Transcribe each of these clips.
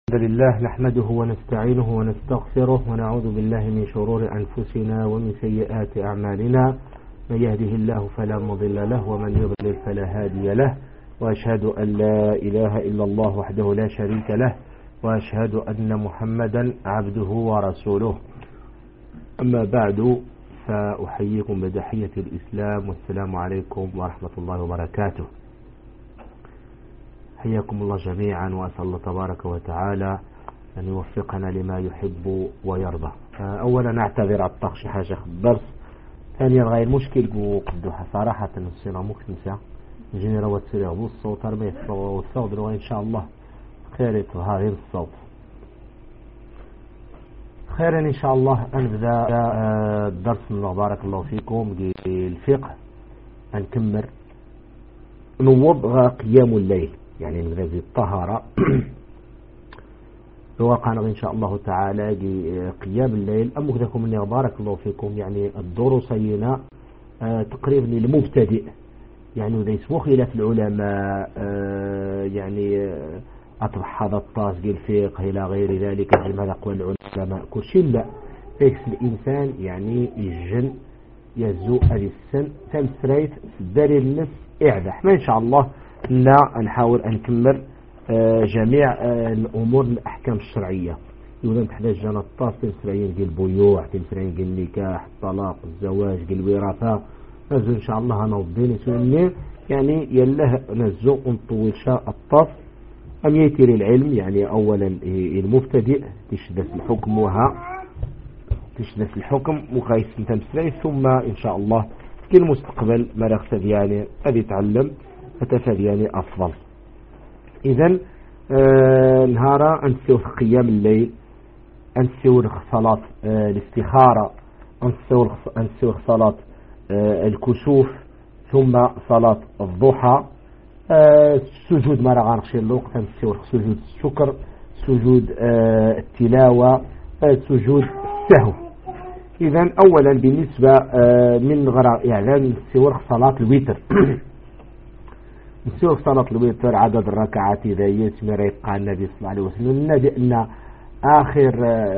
الحمد لله نحمده ونستعينه ونستغفره ونعوذ بالله من شرور أنفسنا ومن سيئات أعمالنا. من يهده الله فلا مضل له ومن يضلل فلا هادي له، وأشهد أن لا إله إلا الله وحده لا شريك له، وأشهد أن محمدا عبده ورسوله. أما بعد، فأحييكم بتحية الإسلام، والسلام عليكم ورحمة الله وبركاته. حياكم الله جميعا، وأسأل الله تبارك وتعالى أن يوفقنا لما يحب ويرضى. أولا نعتذر على الطقس حاجة في الدرس. ثانيا غير مشكل قدوها صراحة نصينا مكنسة نجيني روات سريع بالصوت أرمي والصوت وإن شاء الله خير هذه الصوت. خيرا إن شاء الله نبدأ الدرس من بارك الله فيكم الفقه. نكمل نوض قيام الليل، يعني نبدأ بالطهارة وقعنا إن شاء الله تعالى قيام الليل. أمكدكم أني بارك الله فيكم يعني الدروسينا تقريبا المبتدئ، يعني وذا يسمو خلاف العلماء يعني أطرح هذا الطاس الفقه إلى غير ذلك ماذا أقوال العلماء كل شيء. لا فيكس الإنسان يعني يجن يزو أبي السن تمسريت داري النس إعدح. ما إن شاء الله لا نحاول أن نكمل جميع الأمور الأحكام الشرعية. يوجد تحتاج جانا الطاس تمسرين قل البيوع، تمسرين قل النكاح، الطلاق، الزواج، قل الوراثة. نزو إن شاء الله نوضيني سنة يعني يله نزو ونطول شاء الطاس أم يتير العلم. يعني أولا المبتدئ تشدث الحكم تشدث الحكم وخايس تمسرين، ثم إن شاء الله كل مستقبل ما رغسد يعني أبي يتعلم فتفاد يعني أفضل. إذن نهارا أنسيو قيام الليل، أنسيو صلاة الاستخارة، أنسيو صلاة الكسوف، ثم صلاة الضحى، سجود مرغان خشي الوقت، أنسيو سجود الشكر، سجود التلاوة، سجود السهو. إذن أولا بالنسبة من غراء إعلان سور صلاة الوتر نسير صلاة الوتر عدد الركعات إذا يسمى ريقا النبي صلى الله عليه وسلم النبي أن آخر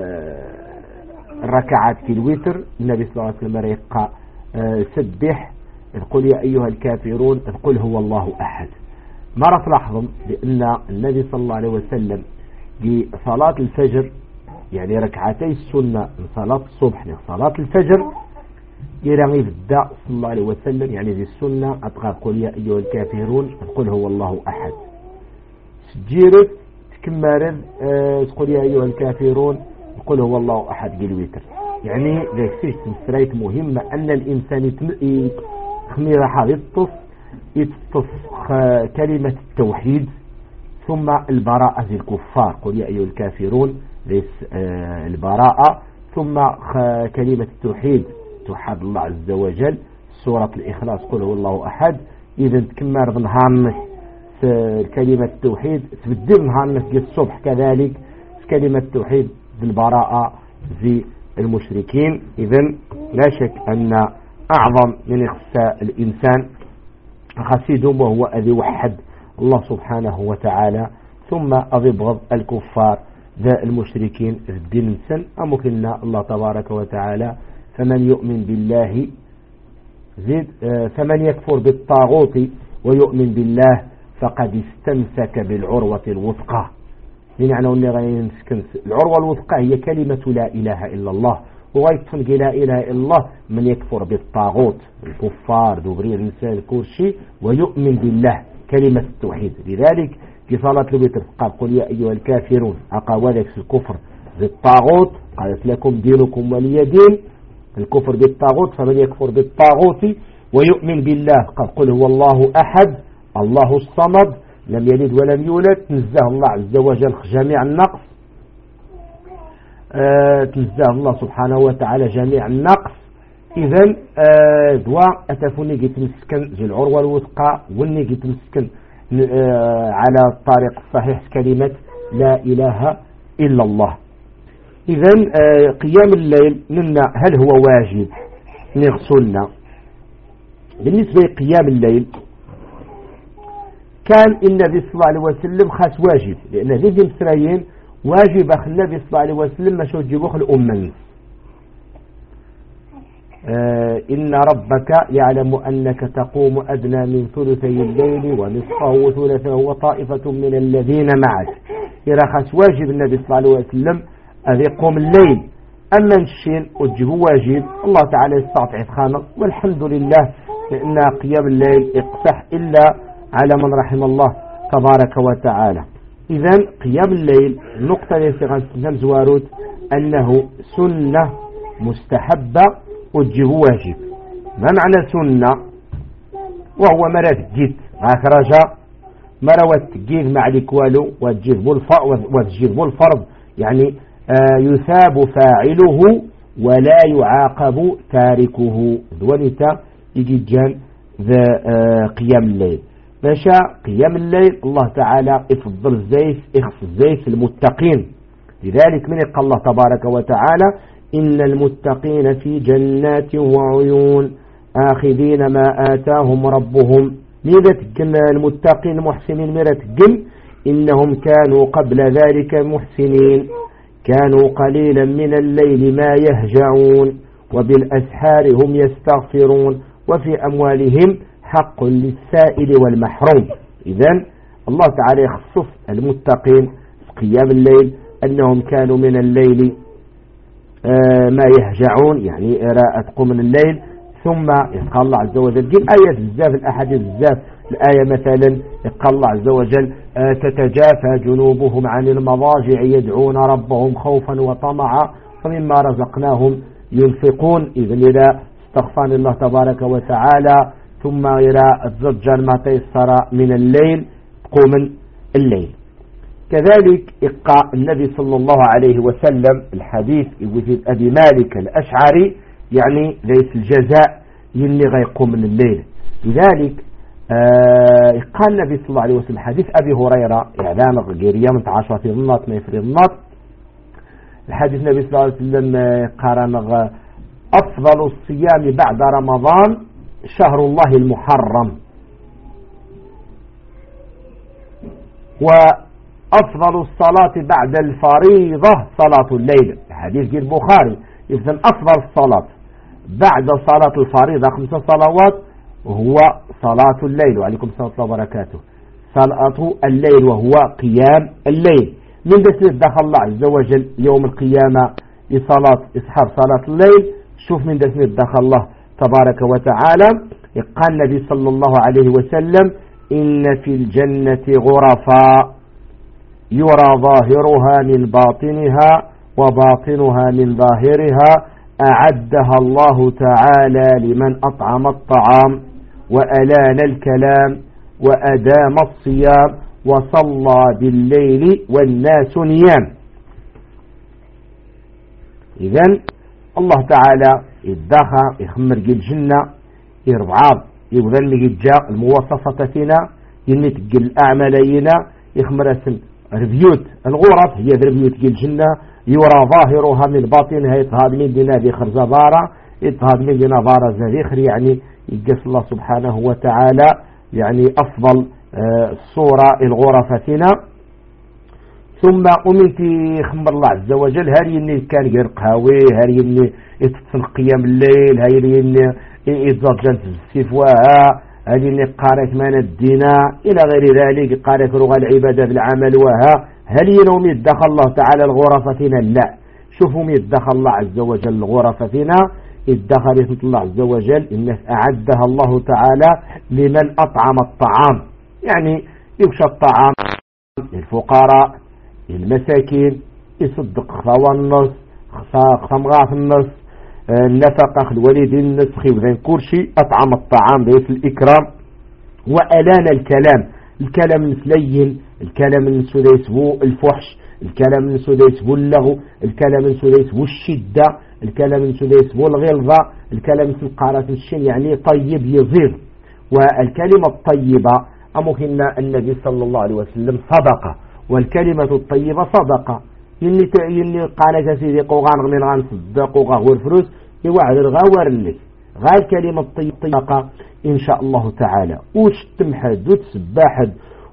الركعات في الوتر النبي صلى الله عليه وسلم ريقا سبح قل يا أيها الكافرون قل هو الله أحد. مرة تلاحظوا بأن النبي صلى الله عليه وسلم في صلاة الفجر يعني ركعتي السنة من صلاة الصبح لصلاة الفجر يرغي الداء صلى الله عليه وسلم يعني ذي السنة أطغى قل يا أيها الكافرون قل هو الله أحد. سجيرت تكمل تقول يا أيها الكافرون قل هو الله أحد قلويتر. يعني ذي سريت مهمة أن الإنسان خمير حال يتصف كلمة التوحيد ثم البراءة ذي الكفار قل يا أيها الكافرون البراءة، ثم كلمة التوحيد توحد الله عز وجل. سورة الإخلاص قل هو الله أحد. إذا تكمل بنهارنا كلمة التوحيد تبدل نهارنا في الصبح كذلك كلمة التوحيد بالبراءة في المشركين. إذا لا شك أن أعظم من إخساء الإنسان خسيدهم وهو أذي وحد الله سبحانه وتعالى، ثم أضبغض الكفار ذا المشركين في الدين السن. أمكننا الله تبارك وتعالى فمن يؤمن بالله زيد فمن يكفر بالطاغوت ويؤمن بالله فقد استمسك بالعروة الوثقى. بمعنى أن العروة الوثقى هي كلمة لا إله إلا الله، وغيتفنق لا إله إلا الله من يكفر بالطاغوت الكفار دبرير الإنسان كورشي ويؤمن بالله كلمة التوحيد. لذلك في صلاة الوتر قال قل يا أيها الكافرون أقوالك الكفر بالطاغوت قالت لكم دينكم ولي دين. الكفر بالطاغوت فمن يكفر بالطاغوت ويؤمن بالله قل هو الله أحد الله الصمد لم يلد ولم يولد. تنزه الله عز وجل جميع النقص، تنزه الله سبحانه وتعالى جميع النقص. إذن دواء أتفوني يتمسكن ذي العروة الوثقى والني يتمسكن على الطريق الصحيح كلمة لا إله إلا الله. إذن قيام الليل لنا هل هو واجب نغسلنا؟ بالنسبة لقيام الليل كان النبي صلى الله عليه وسلم خاص واجب، لأن ذي مسريين واجب أخ النبي صلى الله عليه وسلم ما شو تجيبوخ الأمم إن ربك يعلم أنك تقوم أدنى من ثلثي الليل ونصفه وثلثه وطائفة من الذين معك يرخص واجب النبي صلى الله عليه وسلم أن يقوم الليل. أما الشين وجهه واجب الله تعالى يستطيع خانق والحمد لله لأن قيام الليل اقصح إلا على من رحم الله تبارك وتعالى. إذن قيام الليل نقطة يسيغان زواروت أنه سنة مستحبة وجهه واجب. ما معنى سنة؟ وهو مرة جيت أخرج مرة تجيب مع الكوالو وتجيب الفرض يعني يثاب فاعله ولا يعاقب تاركه دونيتا يجي جان ذا قيام الليل. ماشا قيام الليل الله تعالى يفضل الزيف يخص الزيف المتقين. لذلك من قال الله تبارك وتعالى إن المتقين في جنات وعيون آخذين ما آتاهم ربهم. ماذا تقن المتقين المحسنين ماذا تقن؟ إنهم كانوا قبل ذلك محسنين كانوا قليلا من الليل ما يهجعون وبالأسحار هم يستغفرون وفي أموالهم حق للسائل والمحروم. إذن الله تعالى يخصص المتقين قيام الليل أنهم كانوا من الليل ما يهجعون يعني تقوم من الليل. ثم يقال الله عز وجل جيب آيات الزاف الأحاديث الزاف الآية مثلا يقال الله عز وجل تتجافى جنوبهم عن المضاجع يدعون ربهم خوفا وطمعا ومما رزقناهم ينفقون. إذن إذا استغفر الله تبارك وتعالى ثم إلى الزجر ما تيسر من الليل قوم الليل. كذلك إقاء النبي صلى الله عليه وسلم الحديث يقول أبي مالك الأشعري يعني ليس الجزاء يلي غيقوم من الليل. لذلك قال النبي صلى الله عليه وسلم حديث أبي هريرة إعلان غيرية من 10 في ظنات ما يفري ظنات. الحديث النبي صلى الله عليه وسلم قارن أفضل الصيام بعد رمضان شهر الله المحرم وأفضل الصلاة بعد الفريضة صلاة الليل. الحديث قال البخاري إذن أفضل الصلاة بعد صلاة الفريضة 5 صلوات وهو صلاة الليل وعليكم السلام وبركاته صلاة الليل وهو قيام الليل. من بس دخل الله عز وجل يوم القيامة لصلاة إصحاب صلاة الليل. شوف من بس دخل الله تبارك وتعالى قال النبي صلى الله عليه وسلم إن في الجنة غرفا يرى ظاهرها من باطنها وباطنها من ظاهرها أعدها الله تعالى لمن أطعم الطعام وألان الكلام وأدام الصيام وصلى بالليل والناس نيام. إذن الله تعالى يدخل يخمر الجنة يربعاب يبذل الجاء المواصفة فينا ينتج الأعمالينا يخمر اسم ربيوت الغرف هي ربيوت الجنة يرى ظاهرها من باطنها يتهاد من دينا ذخر زبارة يتهاد من دينا فارة ذخر يعني يقص الله سبحانه وتعالى يعني أفضل الصورة الغرفتنا. ثم أمنتي خمر الله عز وجل هاري إني كان يرقهوي هاري إني يتصل قيام الليل هاري إني يتزرجل السفواها هاري إني قارك من الدينا إلى غير ذلك قارك رغى العبادة بالعمل وها هل ينوم يدخل الله تعالى الغرفتنا؟ لا. شوفوا يدخل الله عز وجل الغرفتنا يدخل الله عز وجل إن أعدها الله تعالى لمن أطعم الطعام يعني يبشى الطعام للفقراء المساكين يصدق خطوى النص خمغة في النص النفقة الوالدين النسخي وذين كل شيء أطعم الطعام بيت الإكرام وألان الكلام مثلين الكلام من سديسبو الفحش الكلام من سديسبو اللغو الكلام من سديسبو الشدة الكلام من سديسبو الغلظة الكلام من قارة الشين يعني طيب يزيد. والكلمة الطيبة أمهن النبي صلى الله عليه وسلم صدقة والكلمة الطيبة صدقة يني قال كسيدي قوغان من غان صدق وغاور فلوس يوعد الغاور اللي غير كلمة طيبة إن شاء الله تعالى وش تمحد وتسباحد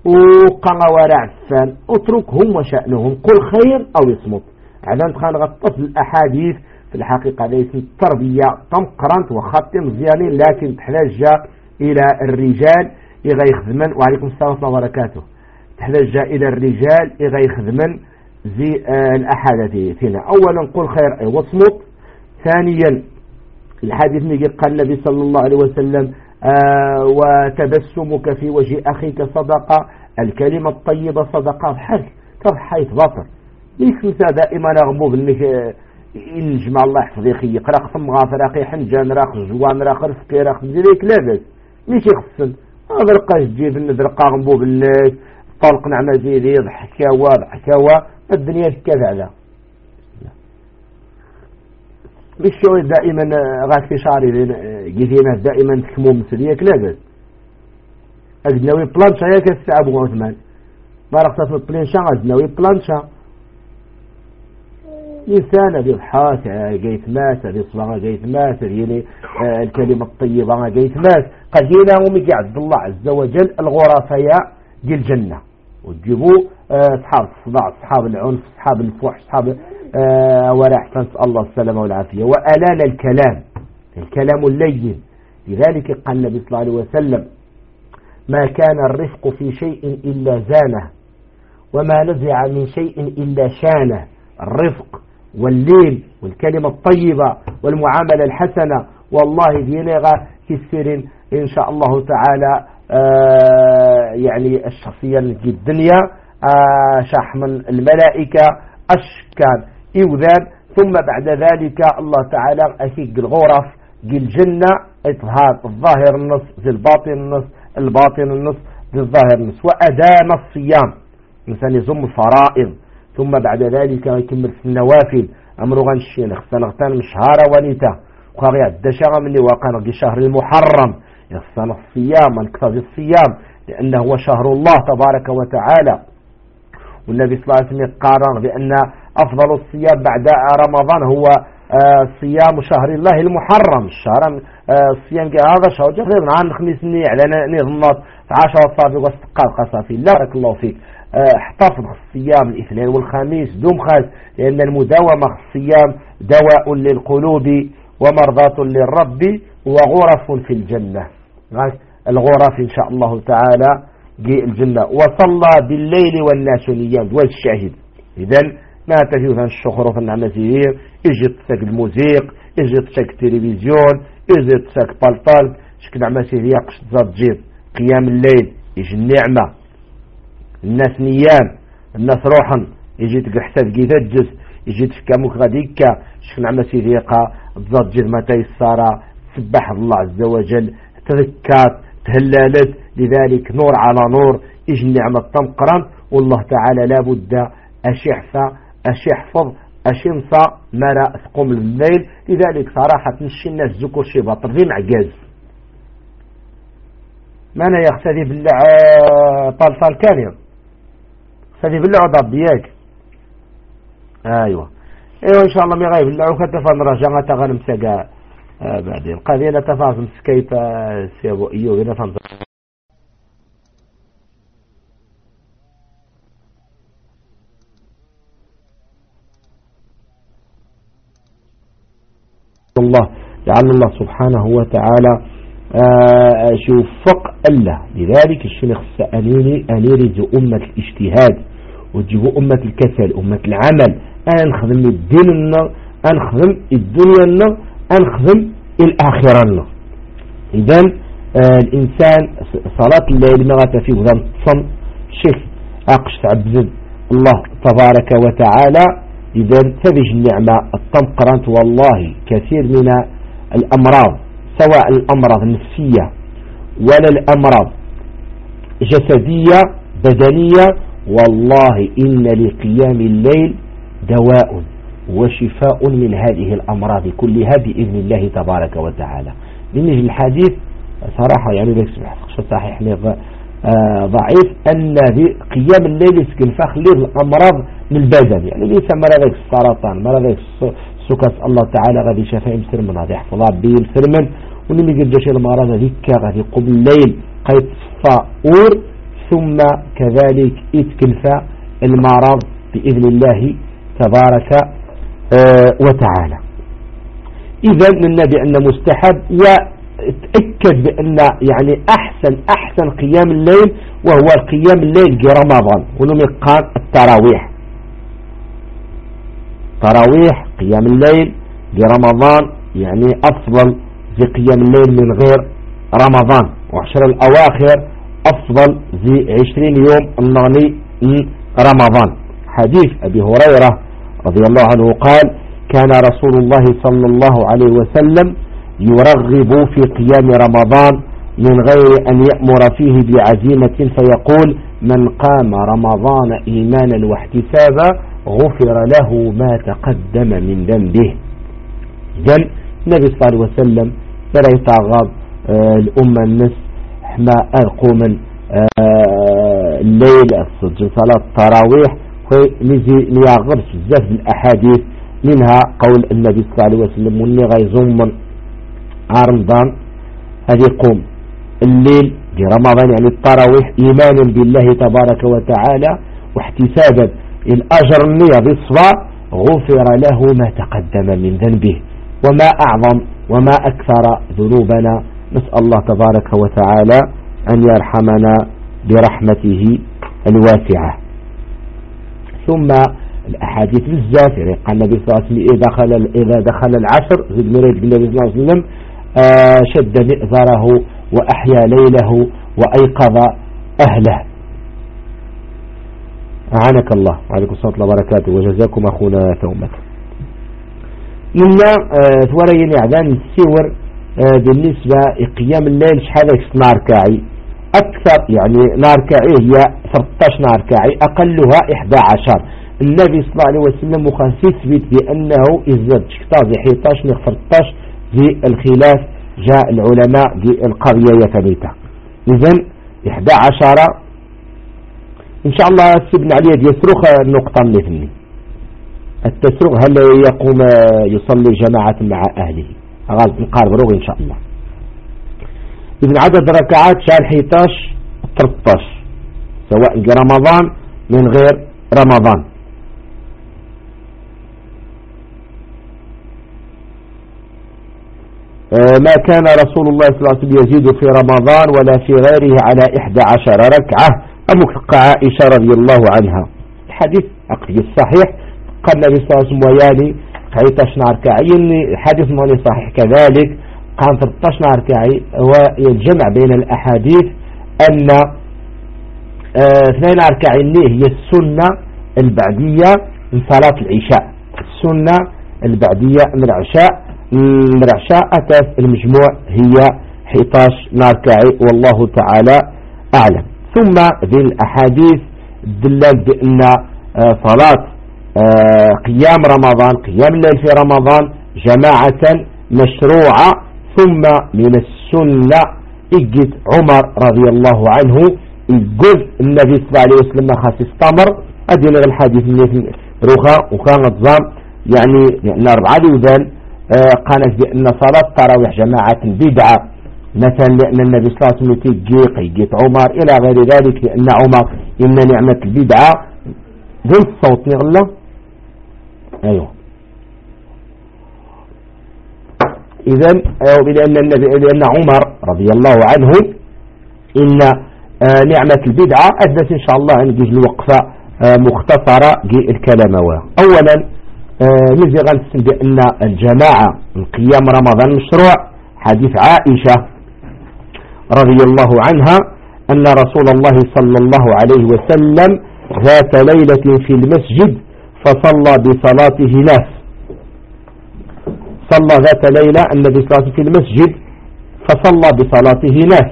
وقنا ورع عفان اتركهم وشأنهم، قل خير أو يصمت. عدم تخان غطف الأحاديث في الحقيقة ليس التربية تمقرنت وخطي مزيانين، لكن تحتاج إلى الرجال إذا يخدمن. وعليكم السلام ورحمة الله وبركاته. تحتاج إلى الرجال إذا يخدمن زي الأحاديث هنا. أولا قل خير أي واصمت. ثانيا الحديث اللي قال النبي صلى الله عليه وسلم وتبسمك في وجه أخيك صدقة، الكلمة الطيبة صدقة. بحال تضحي تباطر ليك انت دائما غموض انك ينجمع الله يحفظ يخي يقرا خصم غافر اخي حنجان راخ جوان راخ رفكي راخ مزيريك لاباس ماشي يخصن هذا رقاش تجيب النذرقا غموض الناس طلق نعمة زيدي ضحكاوة الدنيا كذا لا مش شوي دائما غاس في شعري جيتينا دائما تكمو مسليك لاباس أجنوي بلانشا ياك الساعة أبو عثمان ما رقصت البلانشا أجنوي بلانشا إنسان هذه الحاس جيت ماس هذه الصلاة جيت ماس هذه الكلمة الطيبة جيت ماس قدينا هم يعد الله عز وجل الغرفاء دي الجنة وتجيبوا أصحاب الصداع أصحاب العنف أصحاب الفحش أصحاب ورع فنسأل الله السلامة والعافية وألان الكلام اللين. لذلك قال النبي صلى الله عليه وسلم ما كان الرفق في شيء إلا زانه وما نزع من شيء إلا شانه. الرفق واللين والكلمة الطيبة والمعاملة الحسنة والله دينيغا كثير إن شاء الله تعالى يعني الشخصية في الدنيا شح من الملائكة أشكال إوذان ثم بعد ذلك الله تعالى أكيد الغرف دي الجنة إظهار الظاهر النص زي الباطن النص زي الظاهر النص وأدام الصيام مثلا يزم الفرائض ثم بعد ذلك يكمل في النوافل أمر غنشين خصنا نغتان من شهر ونيته وقاغي عدشا مني وقان شهر المحرم يخصنا الصيام ونكتضي الصيام لأنه هو شهر الله تبارك وتعالى. والنبي صلى الله عليه وسلم قارن بأن أفضل الصيام بعد رمضان هو صيام شهر الله المحرم. الشهر الصيام هذا شهر تقريبا عن 5 سنين على نظمات 10 صافي واستقال قصافي لا بارك الله فيك. احتفظ الصيام الاثنين والخميس دوم خاز لأن المداومة الصيام دواء للقلوب ومرضاة للرب وغرف في الجنة. الغرف إن شاء الله تعالى جي الجنة. وصلى بالليل والناس نيام والشاهد إذن ما تفيه الشخرة النعمزيين إجي تساك الموسيق إجي تساك التلفزيون إجي تساك بالطال شكل نعمزيين قشت زاد جيب قيام الليل إجي النعمة الناس نيام الناس روحا يجي تقحسد جيتجز يجي تفكاموك غاديكا شكل نعمزيين زاد جيب متى يسارا سبح الله عز وجل تذكات تهلالت. لذلك نور على نور إجي النعمة تنقرن والله تعالى لابد أشحفظ أشنصى مرا تقوم الليل. لذلك صراحة نشي الناس ذكر شي باطر ذي معجاز ما أنا يختدي بالله طالفال كانيا يختدي بالله عضاب دياك أيوة إن شاء الله ميغايب الله وكتفا نرجع تغنم ساقا بعدين قاذينا تفاصل سكيت سيابو إيوه نفهم الله لعل الله سبحانه وتعالى شوفق الله. لذلك الشيخ أنيري أمة الاجتهاد وتجيبوا أمة الكسل أمة العمل أنا نخدم الدين لنا نخدم الدنيا لنا نخدم الآخرة لنا. إذن الإنسان صلاة الليل ما غتفي وذن تصم شيخ أقش تعبد الله تبارك وتعالى. إذن تبج النعمة التنقرنت والله كثير من الأمراض سواء الأمراض النفسية ولا الأمراض جسدية بدنية والله إن لقيام الليل دواء وشفاء من هذه الأمراض كلها بإذن الله تبارك وتعالى. من الحديث صراحة يعني ليس صحيح ضعيف أن قيام الليل يسكن فخلير الأمراض من البدن يعني ليس مرض السرطان مرض السكر الله تعالى غادي شفاء مسرمن غادي يحفظها بيه مسرمن ونمي يجي شي المرض هذيك غادي قبل الليل قيت صفاء ثم كذلك يتكلف المرض بإذن الله تبارك وتعالى. إذا النبي أن مستحب، وتأكد بأن يعني أحسن قيام الليل وهو القيام الليل في رمضان، ونم يقال التراويح. تراويح قيام الليل في رمضان يعني أفضل في قيام الليل من غير رمضان، وعشر الأواخر أفضل في 20 يوم النغني رمضان. حديث أبي هريرة رضي الله عنه قال: كان رسول الله صلى الله عليه وسلم يرغب في قيام رمضان من غير أن يأمر فيه بعزيمة، فيقول: من قام رمضان إيمانا واحتسابا غفر له ما تقدم من ذنبه. إذن النبي صلى الله عليه وسلم فلا يتعغض الأمة الناس حما أرقوا من الليل الصجن صلاة التراويح، ليغرس بزاف الأحاديث، منها قول النبي صلى الله عليه وسلم: واللي غيزوم من رمضان هذه يقوم الليل في رمضان يعني التراويح إيمانا بالله تبارك وتعالى واحتسابا الأجر النية بالصلاة غفر له ما تقدم من ذنبه. وما أعظم وما أكثر ذنوبنا، نسأل الله تبارك وتعالى أن يرحمنا برحمته الواسعة. ثم الأحاديث بالذات، يعني قال النبي صلى الله عليه وسلم: إذا دخل العشر زد مريد النبي صلى الله عليه وسلم شد مئزره وأحيا ليله وأيقظ أهله. أعانك الله وعليكم السلام وبركاته، وجزاكم أخونا ثومة. منا ثورين إعدان السور بالنسبة قيام الليل شحال نار كاعي أكثر، يعني نار كاعي هي 13 نار كاعي، أقلها 11. النبي صلى الله عليه وسلم وكان يثبت بأنه إذا تشكتاز 11 من 13 في الخلاف جاء العلماء في القرية يثبتها. إذن 11 إن شاء الله سيبنا عليه يسرخ النقطة من اثنين. التسرغ هل يقوم يصلي جماعة مع أهله، غالب نقارب روغ إن شاء الله. إذن عدد ركعات شهر 11 13 سواء في رمضان من غير رمضان. ما كان رسول الله صلى الله عليه وسلم يزيد في رمضان ولا في غيره على 11 ركعة. أمك عائشة رضي الله عنها الحديث أقل الصحيح قال النبي صلى الله عليه وسلم: وياني 11 ركعة. الحديث مالي صحيح كذلك قام 13 ركعة. ويجمع بين الأحاديث أن 2 ركعة هي السنة البعدية من صلاة العشاء. السنة البعدية من العشاء أتت المجموع هي 11 ركعة، والله تعالى أعلم. ثم ذي الأحاديث دلت بأن صلاة قيام رمضان، قيام الليل في رمضان جماعة مشروعة. ثم من السنة إجت عمر رضي الله عنه يقول النبي صلى الله عليه وسلم خاص استمر هذه الحديث من رخاء وكانت ظام يعني 4 ذوذان قالت بأن صلاة التراويح جماعة بدعة مثلا، لأن النبي صلى الله عليه وسلم يجيت عمر إلى غير ذلك، لأن عمر إن نعمة البدعة ذو الصوت نغلى. أيوه إذن لأن عمر رضي الله عنه إن نعمة البدعة أدت إن شاء الله أن نجي الوقفة مختصرة الكلام. أولا نزي غنسن بأن الجماعة من قيام رمضان مشروع. حديث عائشة رضي الله عنها أن رسول الله صلى الله عليه وسلم ذات ليلة في المسجد فصلى بصلاته ناس. صلى ذات ليلة النبي صلى الله عليه وسلم في المسجد فصلى بصلاته ناس.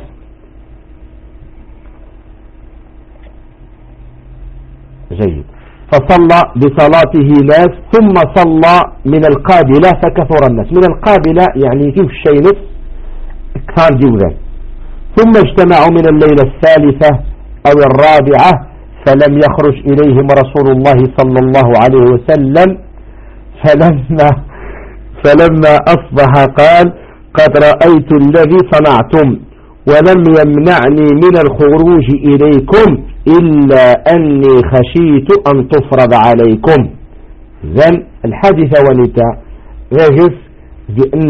جيد. فصلى بصلاته ناس ثم صلى من القابلة فكثر الناس. من القابلة يعني كيف الشيء نص كثار جوذا. ثم اجتمعوا من الليلة الثالثة أو الرابعة فلم يخرج إليهم رسول الله صلى الله عليه وسلم. فلما أصبح قال: قد رأيت الذي صنعتم ولم يمنعني من الخروج إليكم إلا أني خشيت أن تفرض عليكم. إذن الحادثة ونتا غاجس بأن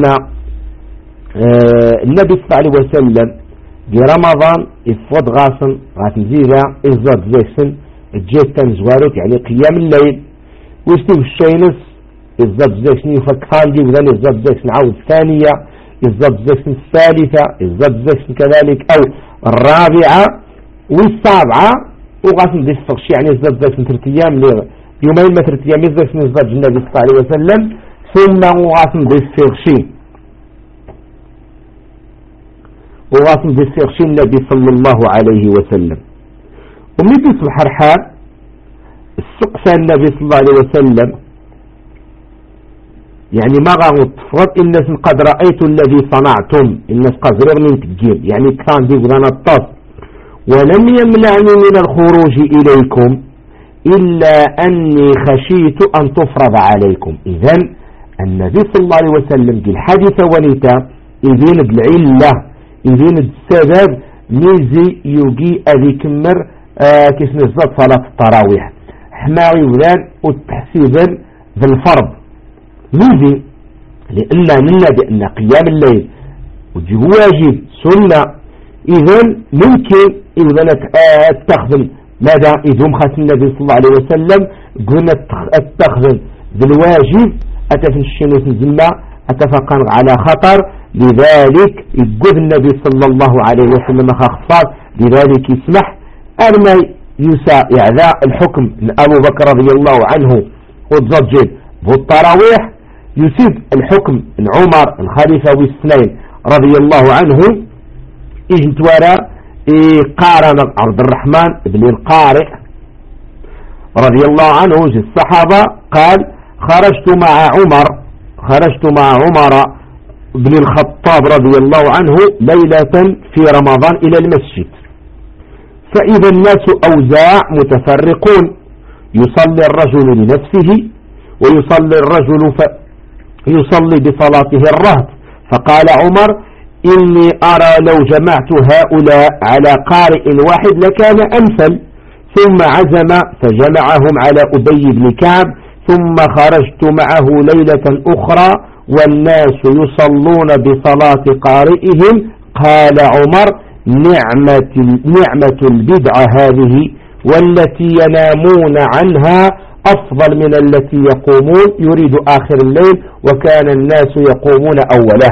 النبي صلى الله عليه وسلم في رمضان يفض غاسن غاتنزيدا إزاد زيسن الجيت تنزوارك يعني قيام الليل ويستيف الشينس إزاد زيسن يفكران دي وذن إزاد زيسن عود الثانية إزاد زيسن الثالثة إزاد زيسن كذلك أو الرابعة والسابعة وغاسن دي الفقش يعني إزاد زيسن 3 أيام يومين ما 3 أيام زيسن إزاد النبي صلى الله عليه وسلم ثم غاسن دي الفقشين وغاسم بالسيغشي النبي صلى الله عليه وسلم. ومن تصبح الحال السقسى النبي صلى الله عليه وسلم يعني ما غاو تفرض الناس قد رأيت الذي صنعتم الناس قد رغني تجيب يعني كان دي غدانا الطاس ولم يمنعني من الخروج إليكم إلا أني خشيت أن تفرض عليكم. إذن النبي صلى الله عليه وسلم في الحادثة ونيتا إذن بالعلة إذن السبب ميزي يوجي أذي كمر كيف نزلت صلاة التراويح حماوي ولان والتحسيبا ذا الفرض ميزي لأن منا بأن قيام الليل وجه واجب سنة إذن ممكن إذن تخدم ماذا إذن خاص النبي صلى الله عليه وسلم قلنا تخدم ذا الواجب أتفن الشنوس الزمة أتفقن على خطر لذلك يقول النبي صلى الله عليه وسلم خاصات لذلك يسمح أرمي يساء إعذاء الحكم من أبو بكر رضي الله عنه والزجل والتراويح يسيب الحكم من عمر الخليفة والسنين رضي الله عنه إجنت وراء قارن عبد الرحمن بن القارئ رضي الله عنه الصحابة قال خرجت مع عمر بن الخطاب رضي الله عنه ليلة في رمضان إلى المسجد فإذا الناس أوزاع متفرقون يصلي الرجل لنفسه ويصلي الرجل يصلي بصلاته الرهط فقال عمر إني أرى لو جمعت هؤلاء على قارئ واحد لكان أمثل ثم عزم فجمعهم على أبي بن كعب ثم خرجت معه ليلة أخرى والناس يصلون بصلاة قارئهم قال عمر نعمة البدعة هذه والتي ينامون عنها أفضل من التي يقومون يريد آخر الليل وكان الناس يقومون أوله.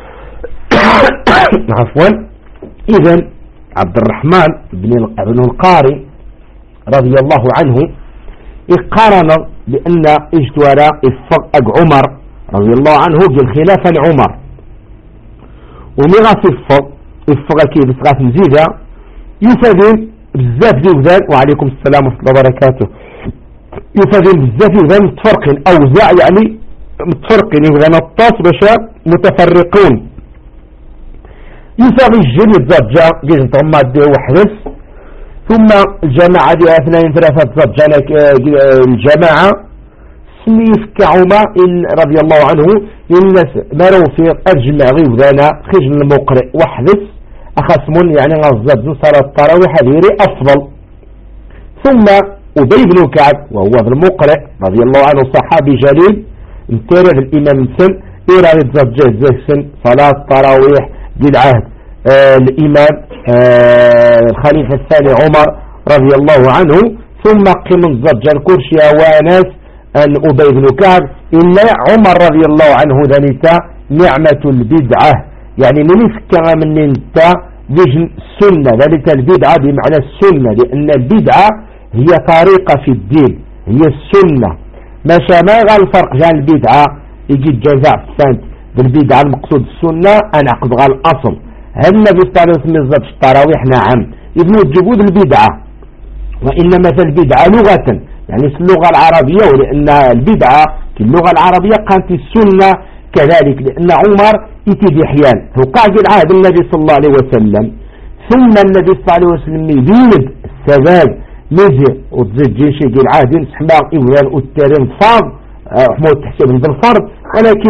عفوا. إذن عبد الرحمن بن القاري رضي الله عنه اقارن بأن اجتوارا افق عمر رضي الله عنه جل خلافا عمر ومغاس افق كيف سغاس مزيدة يفادين بزاف ديوذان وعليكم السلام ورحمة الله وبركاته يفادين بزاف ديوذان متفرقين أوزاع يعني متفرقين يوذان الطاس بشا متفرقون يساوي الجن الزجاج جيز طمات دي وحدث ثم الجماعة دي 2-3 زجاج الجماعة سميف كعمر رضي الله عنه الناس مروا في أجمع غيوذانا خجل المقرئ وحدث أخصمون يعني غزد صلاة التراويح هذه أفضل ثم أبي بن كعب وهو المقرئ رضي الله عنه صحابي جليل انترى الإمام سن إرادة زجاج زيسن صلاة التراويح بالعهد الإمام الخليفة الثاني عمر رضي الله عنه ثم قم الزجاج كرشي وناس أن أبي بن كعب إلا عمر رضي الله عنه ذنتا نعمة البدعة يعني من يفكر من انت لجن السنة ذلك البدعة بمعنى السنة لأن البدعة هي طريقة في الدين هي السنة ما غير الفرق جان البدعة يجي الجزاء السنت بالبدعة المقصود السنة أنا أقض غال الأصل هل النبي صلى الله عليه وسلم يزد التراويح نعم إذن الجبود البدعة وإنما البدعة لغة يعني في اللغة العربية ولأن البدعة في اللغة العربية كانت السنة كذلك لأن عمر يتدي حيان هو قاعد العهد النبي صلى الله عليه وسلم ثم النبي صلى الله عليه وسلم يبيد السباب نزع وتزيد جيشي العهد سحماق إولان والتارين فرض حمود تحسب بالفرض ولكن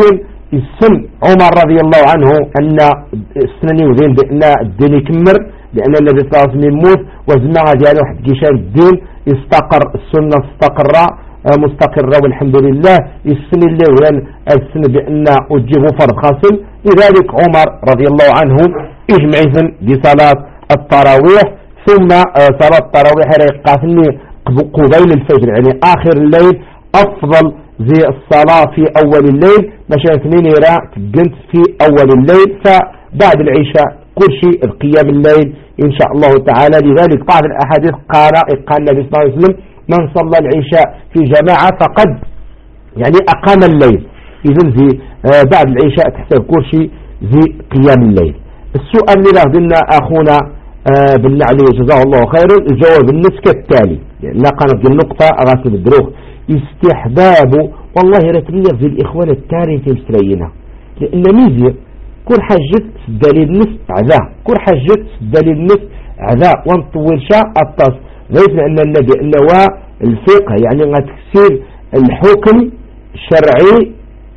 السن عمر رضي الله عنه أن السنني وذين بأن الدين يكمر لأن النبي صلى الله عليه وسلم يموت وزنا ديالو واحد كيشان الدين يستقر السنة مستقرة والحمد لله. السن اللي وين السن بأن أجيه فرض خاصم. لذلك عمر رضي الله عنه يجمع إذن بصلاة التراويح ثم صلاة التراويح يقاتلني قبيل الفجر يعني آخر الليل أفضل زي الصلاة في أول الليل مشان اثنين يراء تقنت في أول الليل. فبعد العشاء كل شيء قيام الليل إن شاء الله تعالى. لذلك بعض الأحاديث قال النبي صلى الله عليه وسلم من صلى العشاء في جماعة فقد يعني أقام الليل. إذن زي بعد العشاء تحسب كل شيء زي قيام الليل. السؤال اللي لازلنا أخونا بالنعلي جزاه الله خيرا الجواب النص كالتالي يعني لا قناة النقطة أغاسل الدروخ استحباب والله رتمية في الإخوان التاريخ مسلينا لأن ميزي كل حاجة دليل نص عذاب كل حاجة دليل نص عذاب وانطول شاء التص ليس أن النبي أنه الفقه يعني غتكسير الحكم الشرعي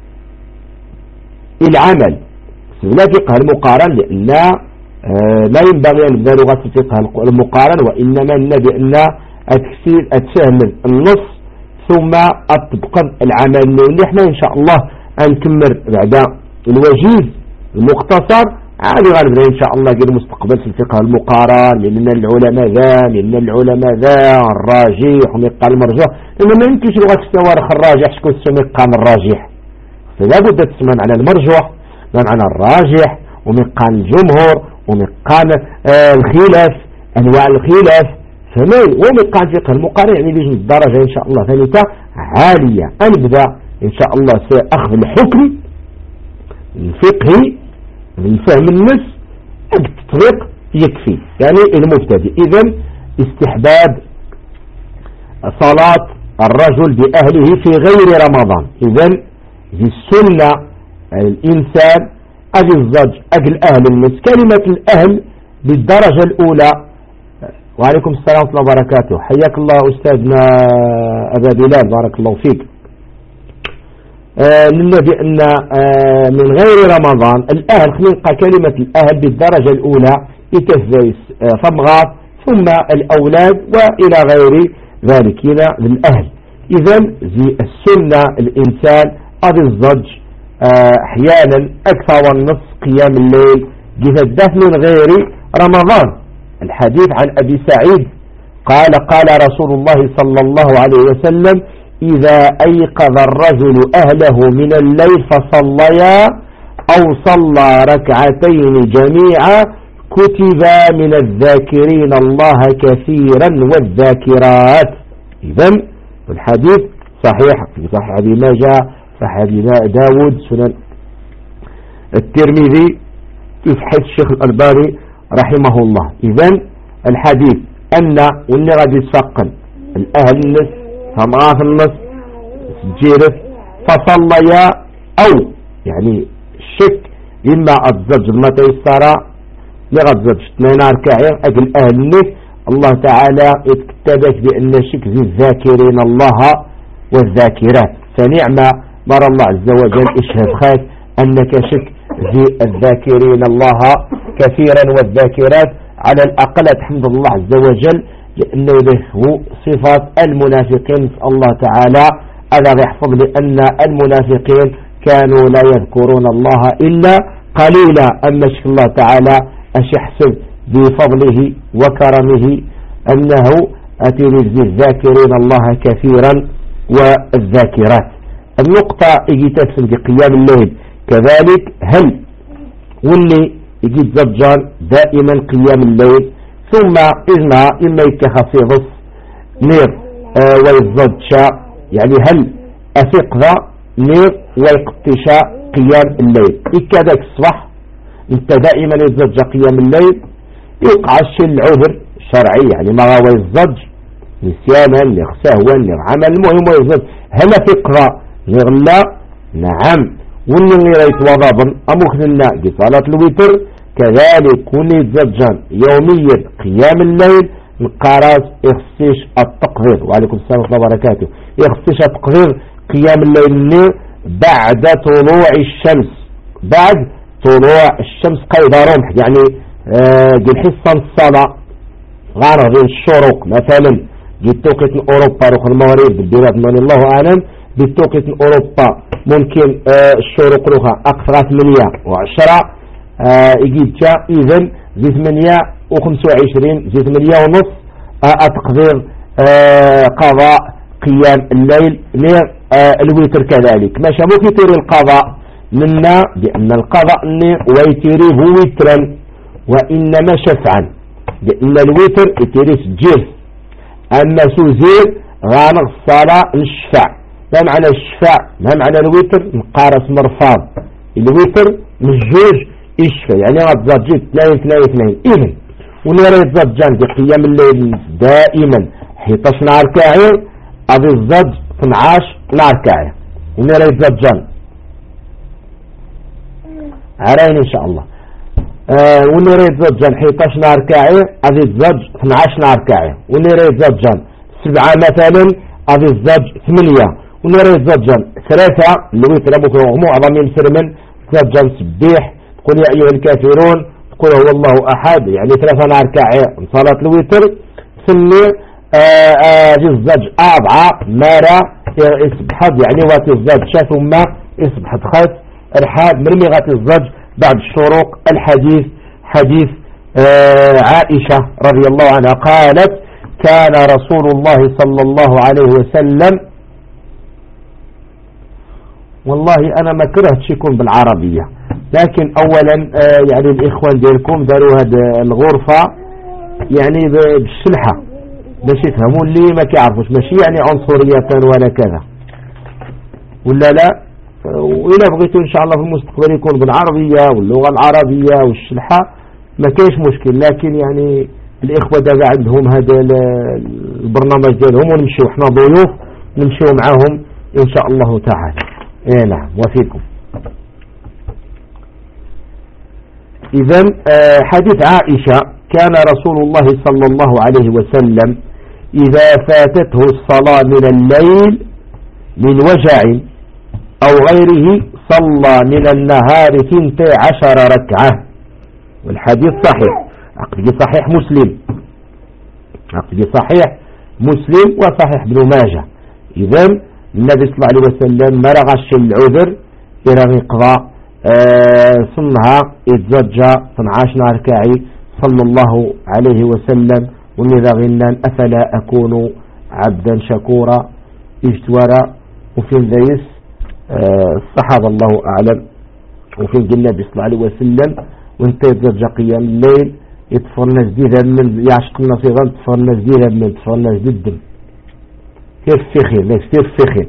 العمل لا فقه المقارن لأن لا ينبغي أن نبدأ لغة الفقه المقارن وإنما النبي أن أتسهل النص ثم أطبق العمل اللي احنا إن شاء الله أنكمل بعد الوجيز المختصر عادي غالبا إن شاء الله قد مستقبل في الفقه المقارن لأن العلماء ذا الراجح ومقال المرجوح لأن ما يمكنش لغة السوارخ الراجح شكون مقام الراجح فلا بد تسمى على المرجوح على الراجح ومقام الجمهور ومقام الخلاف أنواع الخلاف فمن ومقام فقه المقارن يعني بيجي الدرجة إن شاء الله ثالثة عالية. أنبدأ إن شاء الله سأخذ الحكم الفقهي من فهم النص التطبيق يكفي يعني المبتدئ. إذن استحباب صلاة الرجل بأهله في غير رمضان. إذن في السنة الإنسان أجل الزوج أجل أهل النص كلمة الأهل بالدرجة الأولى. وعليكم السلام ورحمة الله وبركاته حياك الله أستاذنا أبا بلال بارك الله فيك. للذي أن من غير رمضان الأهل خلق كلمة الأهل بالدرجة الأولى يتفيس فمغاط ثم الأولاد وإلى غير ذلك إلى الأهل. إذن زي السنة الإنسان أدي الزوج أحيانا أكثر والنص قيام الليل جهده من غير رمضان. الحديث عن أبي سعيد قال رسول الله صلى الله عليه وسلم إذا أيقظ الرجل أهله من الليل فصليا أو صلى ركعتين جميعا كتبا من الذاكرين الله كثيرا والذاكرات. إذن الحديث صحيح في صحيح أبي ماجه صحيح أبي داود سنن الترمذي في صحيح الشيخ الألباني رحمه الله. إذن الحديث أن واللي غادي يتفقن الأهل النص فمغاث النص جيرف فصليا أو يعني الشك إما الزوج المتى يسارى لغد اثنين ركعين أجل أهل النص الله تعالى يتكتبك بأن شك زي الذاكرين الله والذاكرات فنعم مر الله عز وجل اشهد خاف أنك شك زي الذاكرين الله كثيرا والذاكرات على الأقل تحمد الله عز وجل لأنه له صفات المنافقين الله تعالى هذا يحفظ لأن المنافقين كانوا لا يذكرون الله إلا قليلا. أما شك الله تعالى أشحسب بفضله وكرمه أنه أتنزل الذاكرين الله كثيرا والذاكرات. النقطة يجي تفسد قيام الليل كذلك هل واللي يجي زبجان دائما قيام الليل ثم إما يتخصيص نير ويزدشا يعني هل أثق ذا نير ويقتشا قيام الليل إكادك الصبح انت دائما يزدج قيام الليل يقعش العذر الشرعي يعني ما هو يزدج نسيانا لغسهوا لغعمل المهم ويزدج هل أثق ذا لغلا نعم واللي يتوضى أمخذنا بصلاة الوتر كذلك كون يتزجان يوميا قيام الليل القراص يخصيش التقدير. وعليكم السلام ورحمة الله وبركاته. يخصيش التقدير قيام الليل بعد طلوع الشمس، بعد طلوع الشمس قيد رمح، يعني قل حصة الصلاة غير الشروق مثلا بالتوقيت أوروبا روح المغرب بالبلاد من الله أعلم بالتوقيت أوروبا ممكن الشروق روحها أكثر 8:10 يجيب جاء إذن زي 8:25 زي 8:30 أتقدر قضاء قيام الليل الوتر كذلك. ما شابوك يتري القضاء منا بأن القضاء ويتري هو وترا وإنما شفعا، لأن الوتر يتري سجير، أما سوزير غانغ الصلاة الشفع. ما معنى الشفع؟ ما معنى الوتر؟ مقارس مرفاض، الوتر مجوج يشفع، يعني غتزجد 2 إذن ونرى يتزجان في قيام الليل دائما 11 نهار كاعي أبي الزج 12 نهار كاعي ونرى يتزجان عرين إن شاء الله. ونرى يتزجان 11 نهار كاعي أبي الزج 12 نهار كاعي ونرى يتزجان 7 مثلا أبي الزج 8 ونرى يتزجان 3 الوتر أبوك معظم يمسر من تزجان سبيح قل يا أيها الكافرون قل هو الله أحد، يعني 3 نهار كاعي صلاة الوتر ثم الزج أضعى مرة إصبحت يعني وات الزج ثم إصبحت خاص الحاد مرمي غات الزج بعد الشروق. الحديث حديث عائشة رضي الله عنها قالت كان رسول الله صلى الله عليه وسلم، والله أنا ما كرهتش يكون بالعربية، لكن أولا يعني الإخوان ديالكم داروا هذه الغرفة يعني بالشلحة باش يفهموا اللي ما كيعرفوش، ماشي يعني عنصرية ولا كذا ولا لا. وإلا بغيتوا إن شاء الله في المستقبل يكون بالعربية واللغة العربية والشلحة ما كايش مشكل، لكن يعني الإخوة دابا عندهم هذا البرنامج ديالهم ونمشيو احنا ضيوف نمشيو معاهم إن شاء الله تعالى. إيه نعم وفيكم. إذن حديث عائشة كان رسول الله صلى الله عليه وسلم إذا فاتته الصلاة من الليل من وجع أو غيره صلى من النهار 12 ركعة، والحديث صحيح عقدي صحيح مسلم، عقدي صحيح مسلم وصحيح ابن ماجه. إذن النبي صلى الله عليه وسلم ما رغش العذر إلى قضاء صنها يتزجى 12 نهار كاعي صلى الله عليه وسلم. ونذا غنان أفلا أكون عبدا شكورا اجتورا وفين ذيس الصحابة الله أعلم وفين النبي صلى الله عليه وسلم وانت يتزجى قيام الليل يطفر الناس ديدا من يعشق النصيغان تطفر الناس ديدا من تطفر الناس ضد كيف فخير ليس كيف فخير.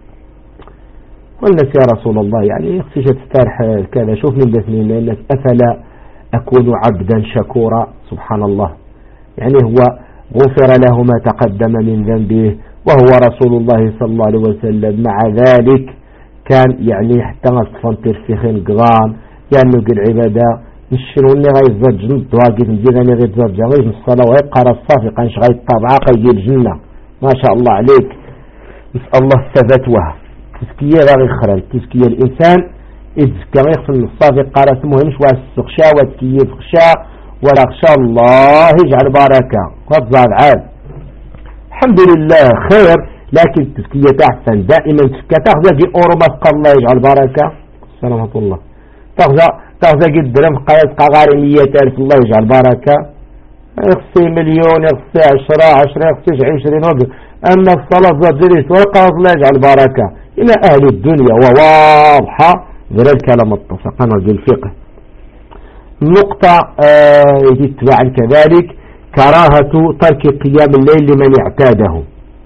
قلنا يا رسول الله يعني يخشى تسترح كذا شوف من دفنين الناس أفلا أكون عبدا شكورا. سبحان الله، يعني هو غفر له ما تقدم من ذنبه وهو رسول الله صلى الله عليه وسلم، مع ذلك كان يعني حتى غصفنتر في خين قضان يعني العبادة نشروا اللي غيزج نضواقف نجيغاني غيزج غيز الصلاة ويبقى رصافي قانش غيز طابعا قيجي الجنة ما شاء الله عليك. نسأل الله الثبات وها تزكية غير خرال تزكية الإنسان يتزكى غير الصافي قارة مهمش واسقشا وتكية خشا ولا خشا الله يجعل بركة وضع عاد الحمد لله خير، لكن التزكية أحسن دائما تزكية تاخذ جي أورو مسقى الله يجعل بركة سلامة الله تاخذ جي الدرهم قايت قغاري 100,000 الله يجعل بركة يخصي مليون يخصي 10 يخصي 20 وقت. أما الصلاة زادريت والقاض الله يجعل بركة إلى أهل الدنيا وواضحة غير الكلام اتفقنا بالفقه. النقطة تتبع كذلك كراهة ترك قيام الليل لمن اعتاده.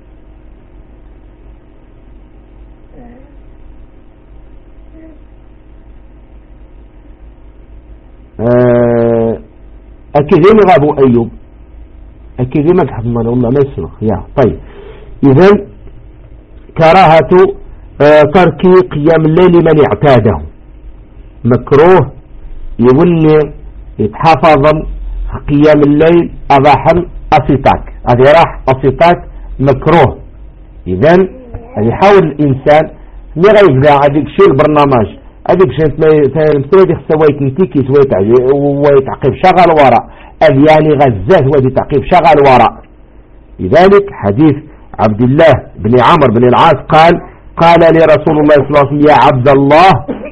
أكيد ما غابوا أيوب أكيد ما تحضمنا والله ما يسرخ يا طيب. إذن كراهة ترك قيام الليل من اعتاده مكروه يولي يتحافظ قيام الليل أضاحا أصيطاك هذه راح أصيطاك مكروه. إذن يحاول الإنسان مي غيبدا هذيك الشيء البرنامج هذيك الشيء مثلا خصها يتنتيكي ويتعقب شغل وراء يعني غزات ودي تعقيب شغل وراء. لذلك حديث عبد الله بن عمرو بن العاص قال لي رسول الله صلى الله عليه وسلم يا عبد الله.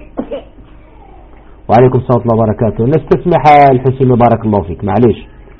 وعليكم السلام ورحمة الله وبركاته. نستسمح الحسين بارك الله فيك معليش.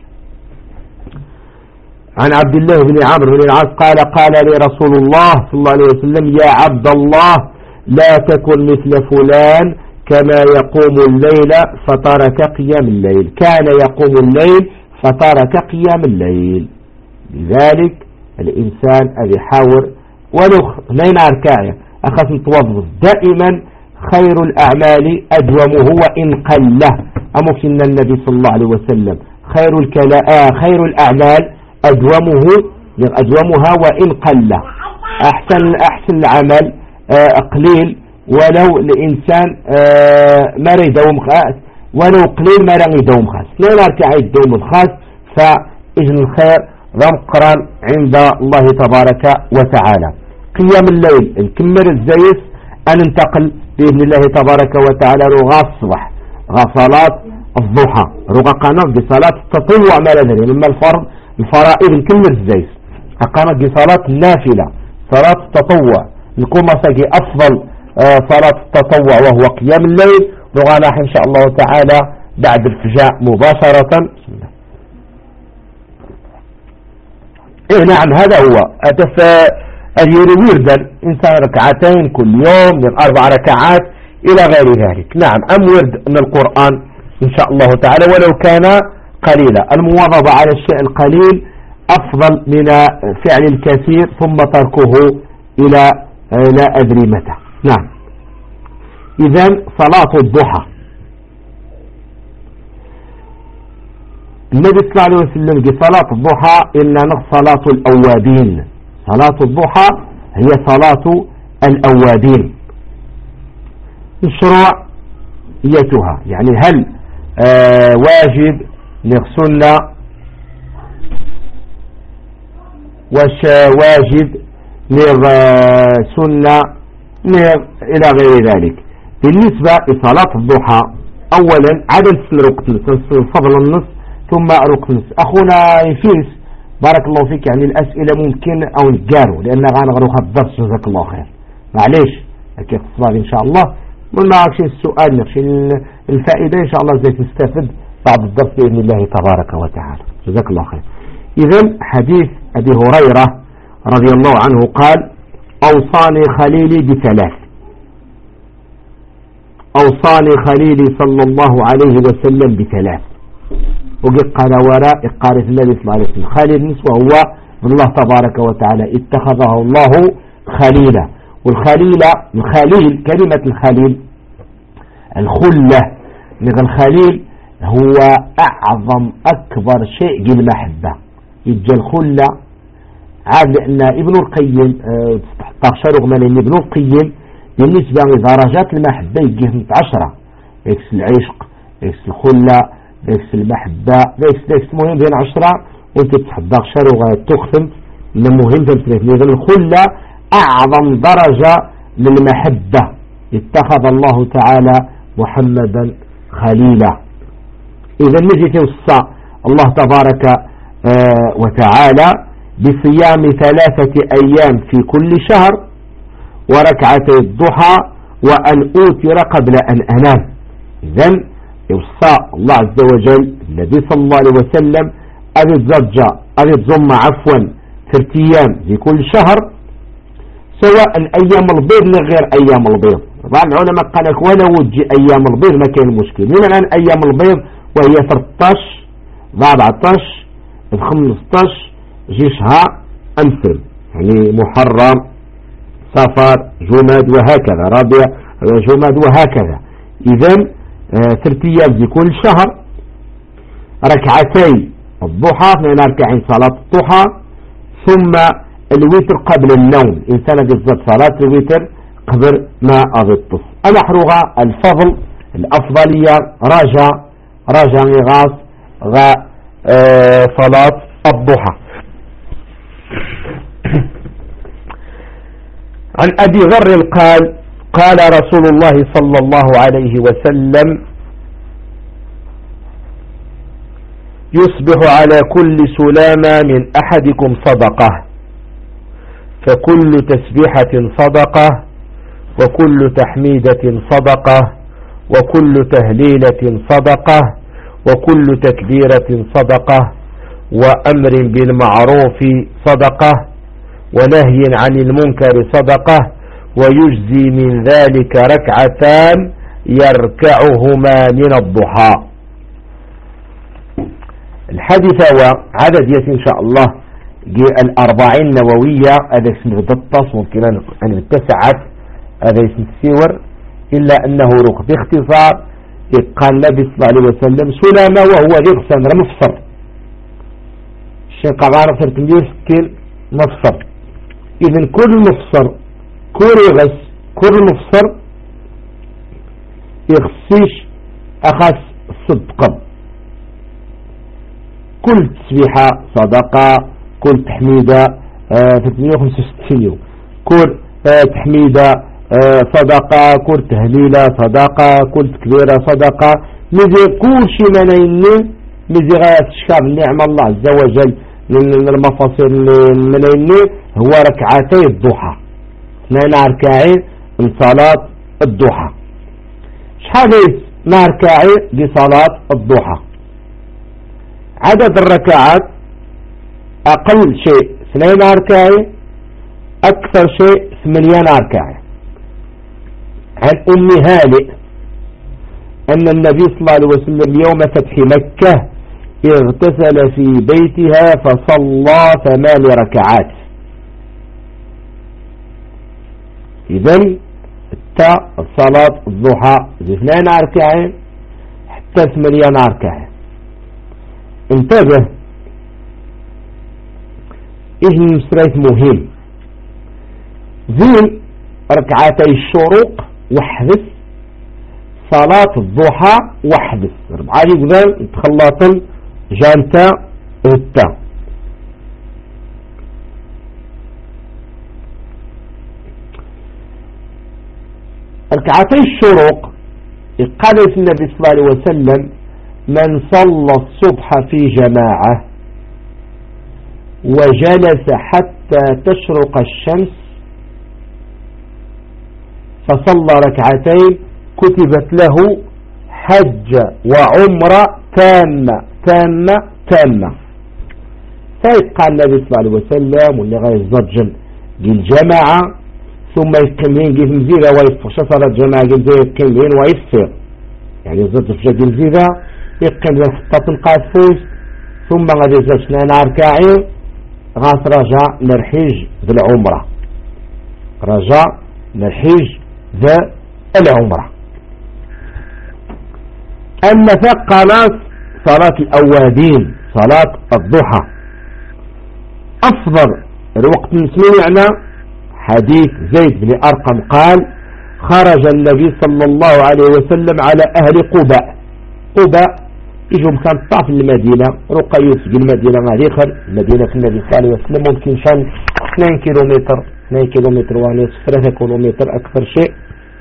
عن عبد الله بن عمرو بن العاص قال لي رسول الله صلى الله عليه وسلم يا عبد الله لا تكن مثل فلان كما يقوم الليل فترك قيام الليل. كان يقوم الليل فترك قيام الليل. لذلك الإنسان أبي يحاول ولو نين ركعة أخذ متوظف دائما خير الأعمال أدومه وإن قله. أمكن النبي صلى الله عليه وسلم خير الأعمال أدومها وإن قله. أحسن العمل قليل ولو الإنسان ما يدوم خاص ولو قليل ما يدوم خاص لا نركع يدوم الخاص فإذن الخير ذمقرا عند الله تبارك وتعالى. قيام الليل نكمل الزيس أن ننتقل بإذن الله تبارك وتعالى رغى الصبح صلاة الضحى رغى قناة بصلاة التطوع ما لدري مما الفرائض نكمل الزيس قناة بصلاة النافلة صلاة التطوع نكون مساجي أفضل صلاة التطوع وهو قيام الليل رغى إن شاء الله تعالى بعد الفجاء مباشرة. نعم هذا هو أدير وردا إنسان ركعتين كل يوم من 4 ركعات إلى غير ذلك. نعم ورد من القرآن إن شاء الله تعالى ولو كان قليلا. المواظبة على الشيء القليل أفضل من فعل الكثير ثم تركه إلى لا أدري متى. نعم إذن صلاة الضحى النبي صلى الله عليه وسلم في صلاة الضحى إلا صلاة الأوابين. صلاة الضحى هي صلاة الأوابين. مشروعيتها يعني هل واجب نغسلنا واش واجب سنة إلى غير ذلك. بالنسبة لصلاة الضحى أولا عدم ركن فضل النص ثم ركن أخونا يفيس بارك الله فيك يعني الأسئلة ممكن أو نقاروا لأن غنغروها الدرس جزاك الله خير معليش كيف تصبر إن شاء الله من ما عرفش السؤال نخشي الفائدة إن شاء الله زي نستفد بعد الدرس بإذن الله تبارك وتعالى جزاك الله خير. إذن حديث أبي هريرة رضي الله عنه قال أوصاني خليلي بثلاث. أوصاني خليلي صلى الله عليه وسلم بثلاث. وقال وراء قارث النبي صلى الله عليه وسلم خليل نسوة هو الله تبارك وتعالى اتخذه الله خليلا. الخليل كلمة الخليل الخلة الخليل هو أعظم أكبر شيء المحبة يجي الخلة عاد لأن ابن القيم تغشر غمالين ابن القيم بالنسبة لدرجات المحبة يجيه 10 يكس العشق يكس الخلة يكس المحبة يكس مهم بين 10 وانت تحضر شر تختم المهم تمثل الخلة أعظم درجة للمحبة اتخذ الله تعالى محمدا خليلا. إذا نجي توصى الله تبارك وتعالى بصيام 3 أيام في كل شهر وركعتي الضحى وأن أوتر قبل أن أنام. إذن يوصى الله عز وجل النبي صلى الله عليه وسلم أبي الضم 3 أيام في كل شهر سواء أيام البيض من غير أيام البيض. بعض العلماء قال لك ولو وجي أيام البيض ما كان مشكل. من الآن أيام البيض وهي 13 14 15 جيشها أمثل يعني محرم صفر جماد وهكذا ربيع جماد وهكذا. إذن 3 أيام في كل شهر ركعتي الضحى 2 ركعين صلاة الضحى ثم الوتر قبل النوم. إنسان بالضبط صلاة الوتر قبل ما أغطس. الأحرغة الفضل الأفضلية رجع غاص صلاة الضحى. عن أبي ذر قال قال رسول الله صلى الله عليه وسلم يصبح على كل سلامة من أحدكم صدقة، فكل تسبيحة صدقة، وكل تحميدة صدقة، وكل تهليلة صدقة، وكل تكبيرة صدقة، وأمر بالمعروف صدقة، ونهي عن المنكر صدقة، ويجزي من ذلك ركعتان يركعهما من الضحى. الحديث هو عدد ياسين إن شاء الله الأربعين النووية. هذا اسم الدطس ممكن أن يتسعد هذا اسم السور، إلا أنه رق باختصار. قال النبي صلى الله عليه وسلم سلامة وهو يغسن مفصر الشيء قرار فرتمير سكين مفصر. إذن كل مفصر كل يغس كل مفصر يغسيش أخس صدقا. كل تسبيحة صدقة، كل تحميدة 365 يوم، كل تحميدة صدقة، كل تهليلة صدقة، كل تكبيرة صدقة. مزي كل شيء منيني مزي غاية تشكر نعم الله عز وجل من المفاصل منيني هو ركعتي الضحى، 2 ركعين من صلاة الضحى. شحال ما ركعي لصلاة الضحى؟ عدد الركعات أقل شيء 2 ركعي، أكثر شيء 8 ركعي. عن أم هانئ أن النبي صلى الله عليه وسلم يوم فتح مكة اغتسل في بيتها فصلى 8 ركعات. إذن صلاة الضحى 2 ركعين حتى 8 ركعين. انتبه، إيه المسرات مهم. زين ركعتي الشروق وحدث، صلاة الضحى وحدث، 4 يقدر يتخلطن جانتا التا. ركعتي الشروق قال النبي صلى الله عليه وسلم من صلى الصبح في جماعة وجلس حتى تشرق الشمس فصلى ركعتين كتبت له حج وعمرة تامة تامة تامة. فيقال النبي صلى الله عليه وسلم واللي غير الزرجل للجماعة ثم يكملين قيف مزيدة ويفق شصر الجماعة قيف يكملين ويفق يعني الزرجل في جد مزيدة يكملين خطة القافوس ثم غادي يزرجنا ناركاعين غاس رجاء نرحيج ذي العمرة، رجاء نرحيج ذا العمرة. النفاق قالت صلاة الأوابين صلاة الضحى أفضل الوقت نسمعنا حديث زيد بن أرقم قال خرج النبي صلى الله عليه وسلم على أهل قباء. قباء يجوا مكان طاف المدينة رقى يوسف المدينة مع الآخر المدينة في النبي صلى الله عليه وسلم ممكن شان 2 كيلومتر 2 كيلومتر ونصف 3 كيلومتر أكثر شيء.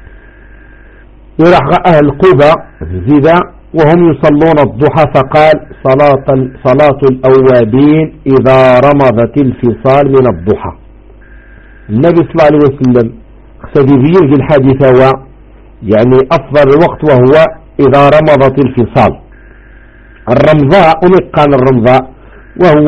يروح أهل قباء زيدا وهم يصلون الضحى فقال صلاة الأوابين إذا رمضت الفصال من الضحى. النبي صلى الله عليه وسلم سبيبين في الحديث هو يعني أفضل الوقت وهو إذا رمضت الفصال. الرمضاء أمقان الرمضاء وهو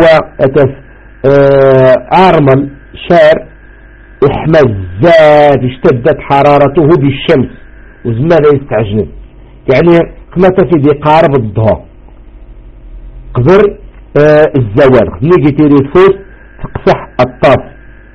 أرمل شار احمزات اشتدت حرارته بالشمس وزماذا يستعجل يعني كما تفيد يقارب الظهر قدر الزوال نيجي تيري الفوس تقصح الطاف.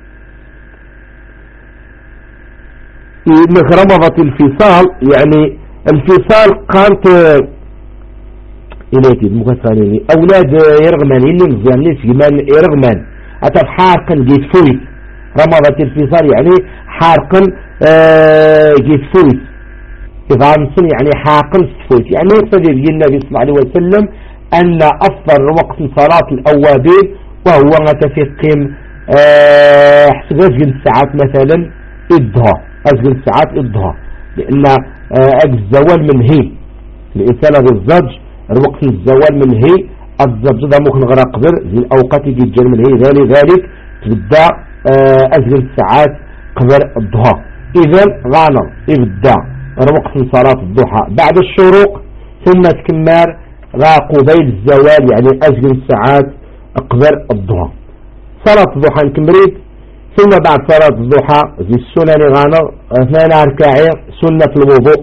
رمضت الفصال يعني الفصال قامت إليتي المكسرين أولاد يرغمان اللي مزيان ليش جمان يرغمان أتف حارقا جيسفويت. رمضت الفصال يعني حارقا جيسفويت إذا نصن يعني حاقا سفويت يعني يقتدي به النبي صلى الله عليه وسلم أن أفضل وقت صلاة الأوابين وهو متفقم حسب جنس ساعات مثلا الضحى أزقل ساعات الضحى لأن الزوال منهي الإنسان هذا الزج الوقت الزوال منهي الزج ده ممكن غير قدر زي الأوقات يجي الجل منهي ذلك تبدأ أزقل ساعات قدر الضحى إذا غانا يبدأ وقت صلاة الضحى بعد الشروق ثم تكمل غا قبيل الزوال يعني أزقل ساعات قدر الضحى صلاة الضحى نكمريت ثم بعد صلاة الضحى زي السنن غانا 2 ركاعي سنة الوضوء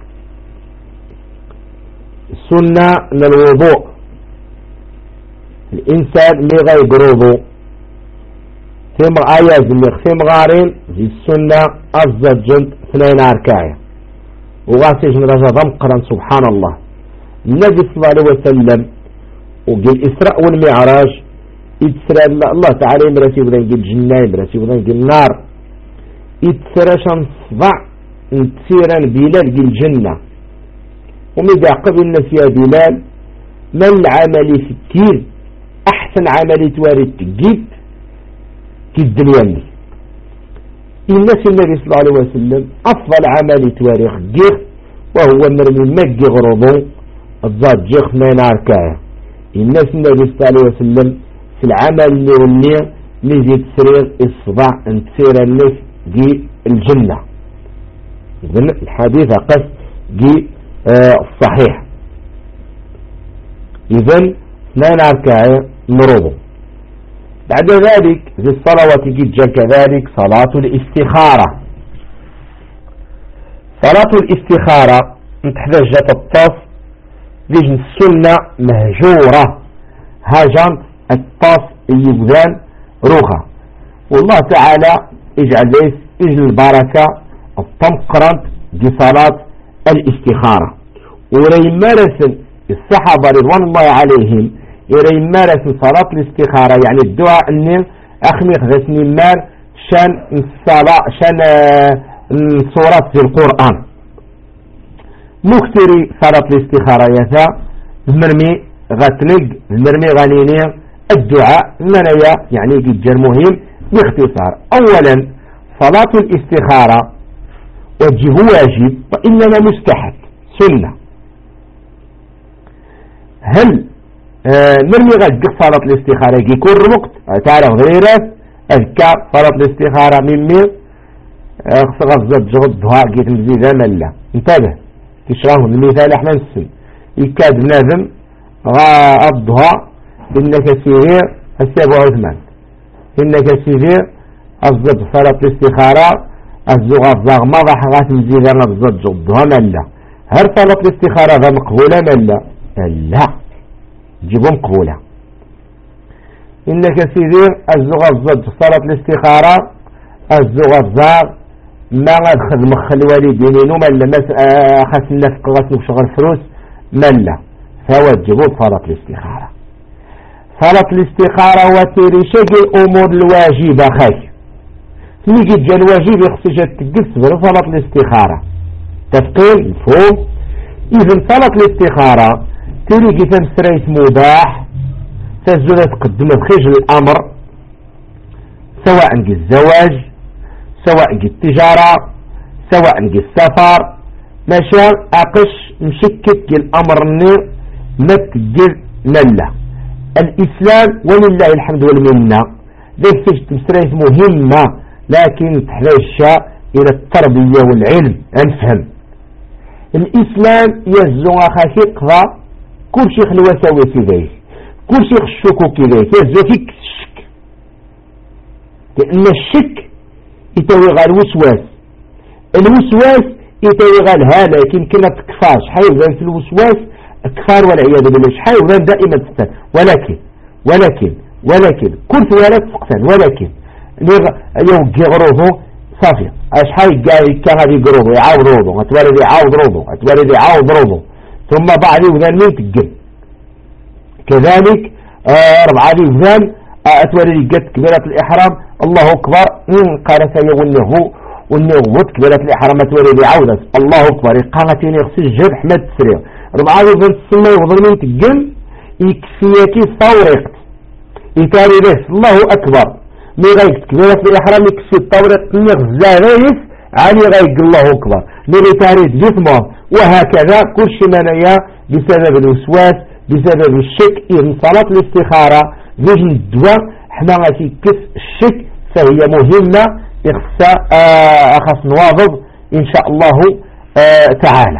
السنة للوضوء الإنسان اللي غيقرضو ثم آيات ثم غارين زي السنة الزجل 2 ركاعي وغاسيج رجا ضمقرا سبحان الله النبي صلى الله عليه وسلم وقال الإسراء والمعراج يتسرى الله تعالى يمرسي وذا يقول الجنة يمرسي وذا يقول النار يتسرى شنصدع نتسيرا بلال يقول الجنة ومدى قبل الناس يا بلال ما العمل في التير أحسن عمل توارد تجيب في الدنيا لي الناس النبي صلى الله عليه وسلم أفضل عمل تواريخ جيخ وهو مرمي مجي غرضو الضاد جيخ 2 ركاية الناس النبي صلى الله عليه وسلم في العمل اللي ولي نزيد سرير الصداع انتصير الناس دي الجنة إذن الحديث قص دي الصحيح إذن 2 ركاية نروضو بعد ذلك ذي الصلوات جدا كذلك صلاة الاستخارة صلاة الاستخارة نتحدث الطاف لجن السنة مهجورة هاجم الطاف يبذان روخة والله تعالى اجعل ليس اجل البركة الطمقرة دي صلاة الاستخارة وليمارس الصحابة رضوان الله عليهم يمارس صلاة الاستخارة يعني الدعاء اني اخمي غسني مار شان الصلاة شان صورات في القرآن مكتري صلاة الاستخارة يثا المرمي غتنق المرمي غنيني الدعاء منايا يعني جدا مهم باختصار اولا صلاة الاستخارة وجه واجب وانما مستحب سنة هل مرمي غد صلاة الاستخارة يكون الوقت تعالى غيرات اذكار صلاة الاستخارة ممي غزت جغدها جيت مزيدة ملا انتبه تشراه المثال احنا نسل يكاد ناذم غابضها انك سيغير السابع عثمان انك سيغير غزت صلاة الاستخارة الزغة الزغمة ضحغات مزيدة غزت جغدها ملا هل صلاة الاستخارة ذا مقبولة ملا لا جيبهم قبولة إنك سيدي الزغى الزج صلاة الاستخارة الزغى الزاغ ما غادخذ مخ الوالدين وما لما خاص النفق غاس نشغل فلوس ملا فوجبوا صلاة الاستخارة صلاة الاستخارة وتيري شكل الأمور الواجبة خاي نيجي جا الواجب يخصي جا تقص صلاة الاستخارة تفقيل مفهوم إذن صلاة الاستخارة تريد تمسريت مباح تزول تقدم بخيج الأمر سواء نجي الزواج سواء نجي التجارة سواء نجي السفر ماشي أقش مشكك الأمر ما تجر ملا الإسلام ولله الحمد والمنة ذلك تمسريت مهمة لكن تحتاج إلى التربية والعلم أنفهم الإسلام يزو أخاكي قضى كل شيء الوساوس ذلك كل شيء الشكوك ذلك يزو فيك الشك لأن الشك يتوي غير الوسواس يتوي غير هذا لكن ما تكفاش حيوزان في الوسواس كفار والعياذ بالله حيوزان دائما تفتن ولكن كل ثوالات فقتان ولكن يوجي غروضه صافي اش حي كان غادي يقروضه يعاود روضه اتوالد يعاود روضه ثم بعد وذان مين تقل كذلك ربعة وذان اتوالد قد كبيرة الإحرام الله أكبر قال سيغنه والنغوت كبيرة الإحرام اتوالد يعاود الله أكبر قالتين يغسل الجرح ما تسريع ربعة وذان تسمى يغضر مين تقل يكفيكي صورقت يتاري له الله أكبر مي غايك تكبيرة الإحرام يكسي الطورة تنيق الزهريف علي غايك الله أكبر نري تاريد جثمه. وهكذا كل شيء منايا بسبب الوسواس بسبب الشك. إذن صلاة الاستخارة زوج الدواء حنا غاتي كف الشك فهي مهمة أخص نواظب إن شاء الله تعالى.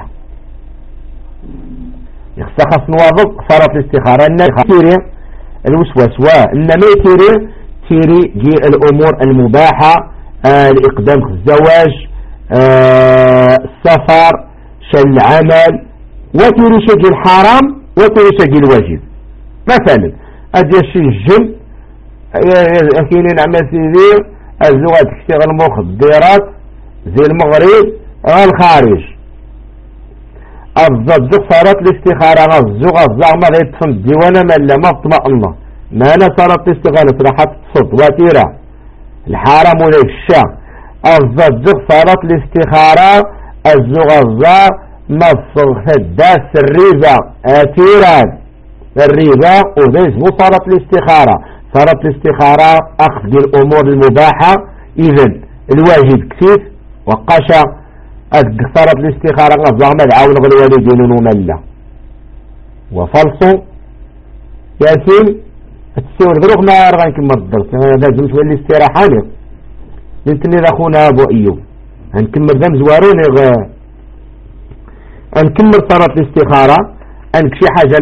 أخص نواظب صلاة الاستخارة تيري الوسواس وإنما تيري جي الأمور المباحة الإقدام في الزواج السفر شل العمل وتيري شجي الحرام وتيري شجي الواجب. مثلا أدي الشيء الجن أكينين عمل سيدير الزواج تشتغل مخدرات زي المغرب الخارج الزجق صارت الاستخارة الزوغ الزعمة غير تفهم الديوانة ما اطمئن ما أنا صارت الاستخارة راح تصد وتيرة الحرام ولا الشام الزجق صارت الاستخارة الزوغ الزعم ما الداس الريبة أتيران الريبة وديس مو صارت الاستخارة. صارت الاستخارة أخذ الأمور المباحة. إذن الواجب كثير وقشا صارت الاستخارة الزعم العون الوالدين وملا وفلسو ياسين التسور دروغ ما رغان كما الدرس لازم تولي استراحة لك لنتني أخونا أبو أيوب هنكمل ذنب زواروني هنكمل صارت الاستخارة أنك حاجة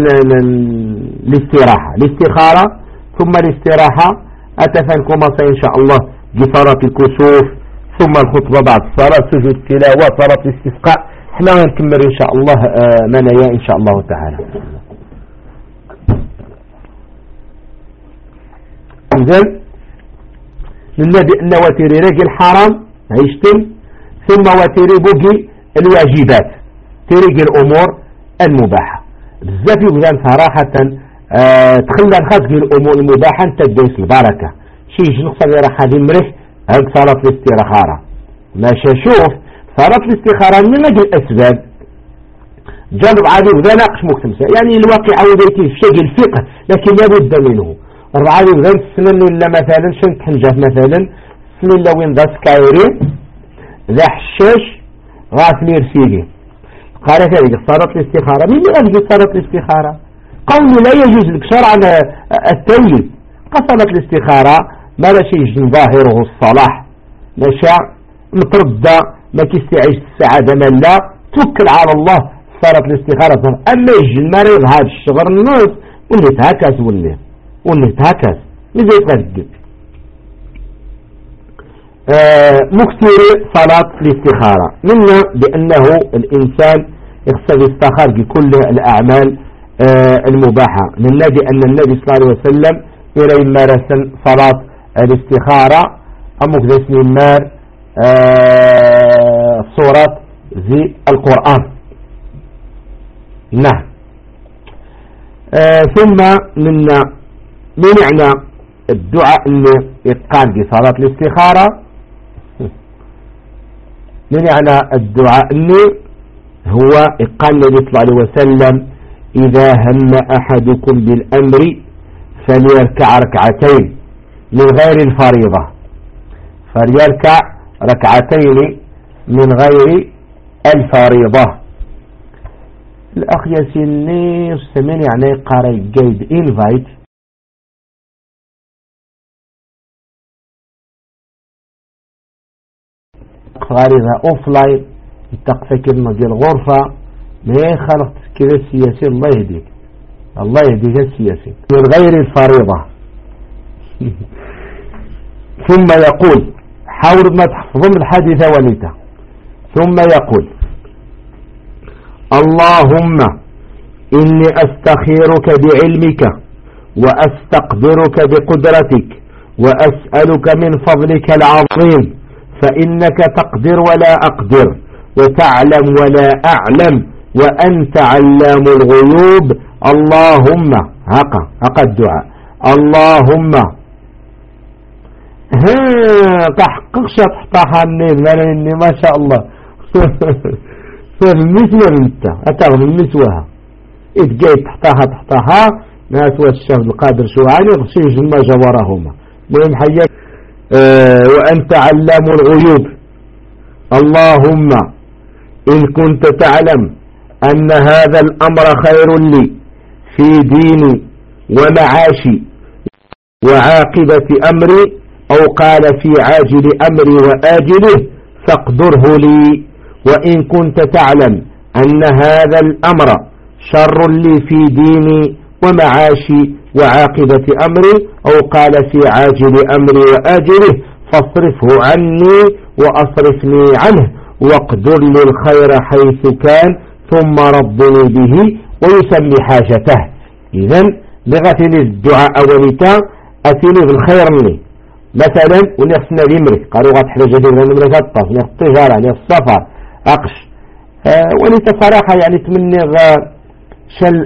الاستخارة ثم الاستراحة أتفنكم إن شاء الله صلاة الكسوف ثم الخطبة بعد الصلاة سجود التلاوة صلاة الاستسقاء احنا نكمل إن شاء الله منايا إن شاء الله تعالى. إذن الذي أن وتيري رجل الحرام هيشتم ثم وتيري بقي الواجبات تيري الأمور المباحة بزاف يبدأ صراحة تخلى الخاص الأمور المباحة انت تدوس البركة شيء نقصد راح هذه مريح هذه صلاة الاستخارة ماشي. شوف صلاة الاستخارة من أجل الأسباب جانب عادي وذا ناقش مكتمسة يعني الواقع عوديتي في شيء الفقه لكن لابد منه. الرعاية وذا السنن إلا مثلا شنت حنجات مثلا السنن إلا وين ذا سكايري ذا حشاش غافل يرسيلي قال ذلك صلاة الاستخارة من أجل صلاة الاستخارة قول لا يجوز لك شرعا التولي قصلت الاستخارة ما لا شيء ظاهره الصلاح مشاع متردى ما كيستعيش السعادة من لا توكل على الله صارت الاستخارة. أما يجي المريض هذا الشغر الناس واللي تهكس واللي تهكس ماذا يتغدد مكثر صلاة الاستخارة منا بأنه الإنسان يخصد يستخار بكل الأعمال المباحة من أن النبي صلى الله عليه وسلم إلى مارس صلاة الاستخارة أمك ذا اسم مار صورة ذي القرآن. نعم. ثم من معنى الدعاء اللي يتقال بصلاة الاستخارة من معنى الدعاء اللي هو قال النبي صلى الله عليه وسلم إذا هم أحدكم بالأمر فليركع ركعتين من غير الفريضة فليركع ركعتين من غير الفريضة. الأخ ياسين سمين يعني قاري جيد إنفايت غاريها أوفلاين التقفكرنا ديال الغرفة ما خلقت كذا السياسي الله يهديك السياسي من غير الفريضة. ثم يقول حاول ما تحفظون الحديث وليته ثم يقول اللهم إني أستخيرك بعلمك وأستقدرك بقدرتك وأسألك من فضلك العظيم فإنك تقدر ولا أقدر وتعلم ولا أعلم وأنت علام الغيوب. اللهم هقا الدعاء اللهم تحققش تحطها مني ما شاء الله فالمثوى بنتا أتغني المثوها إتقايد تحطها ناس والشهد القادر شوعاني غسيج ما جوارهما مهم حياك وأنت علام الغيوب. اللهم إن كنت تعلم أن هذا الأمر خير لي في ديني ومعاشي وعاقبة أمري، أو قال في عاجل أمري وآجله، فاقدره لي. وإن كنت تعلم أن هذا الأمر شر لي في ديني ومعاشي وعاقبة أمري، أو قال في عاجل أمري وآجله، فاصرفه عني وأصرفني عنه، واقدر لي الخير حيث كان، ثم ربني به ويسمي حاجته. إذن لغتني الدعاء ولتا أتني بالخير لي. مثلا ونفسنا بمرك قالوا غتحتاج لنا نمرك الطف نفس التجارة نفس السفر أقش ولتا صراحة يعني تمني شل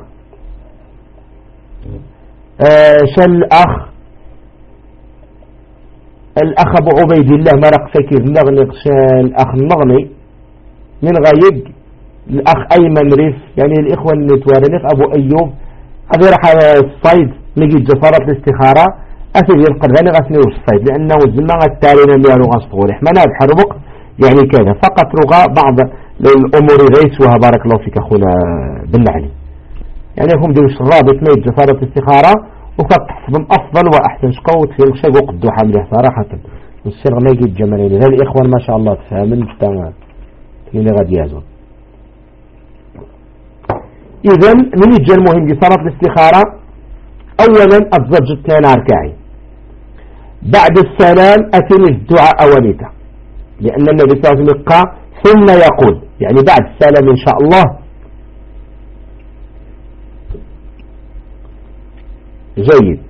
الأخ أبو عبيد الله مرق فكير نغني الأخ النغني من غايق الأخ أيمن ريف، يعني الإخوة النتوارنف أبو أيوب هذا راح الصيد نجي جسارة الاستخارة أثري القرآن غسني والصيد، لأنه الزمان التالينا اللي أنه غسطوري حمنا بحربق يعني كذا فقط رغاء بعض الأمور غيسوها. بارك الله فيك أخونا بالنعلي، يعني هم ديوش الرابط ما جسارة الاستخارة وقد تحسبهم أفضل وأحسن شقوت في الشيء وقدو حمله صراحة والسر ما يجي الجمالين. هذا الإخوان ما شاء الله تفهمن اللي غادي يازون. إذن من يجي المهم جسارة الاستخارة أولا الضجة الثاني أركاعي، بعد السلام أتني الدعاء وليته، لأن النبي صلى الله عليه وسلم قال ثم يقول، يعني بعد السلام إن شاء الله. جيد.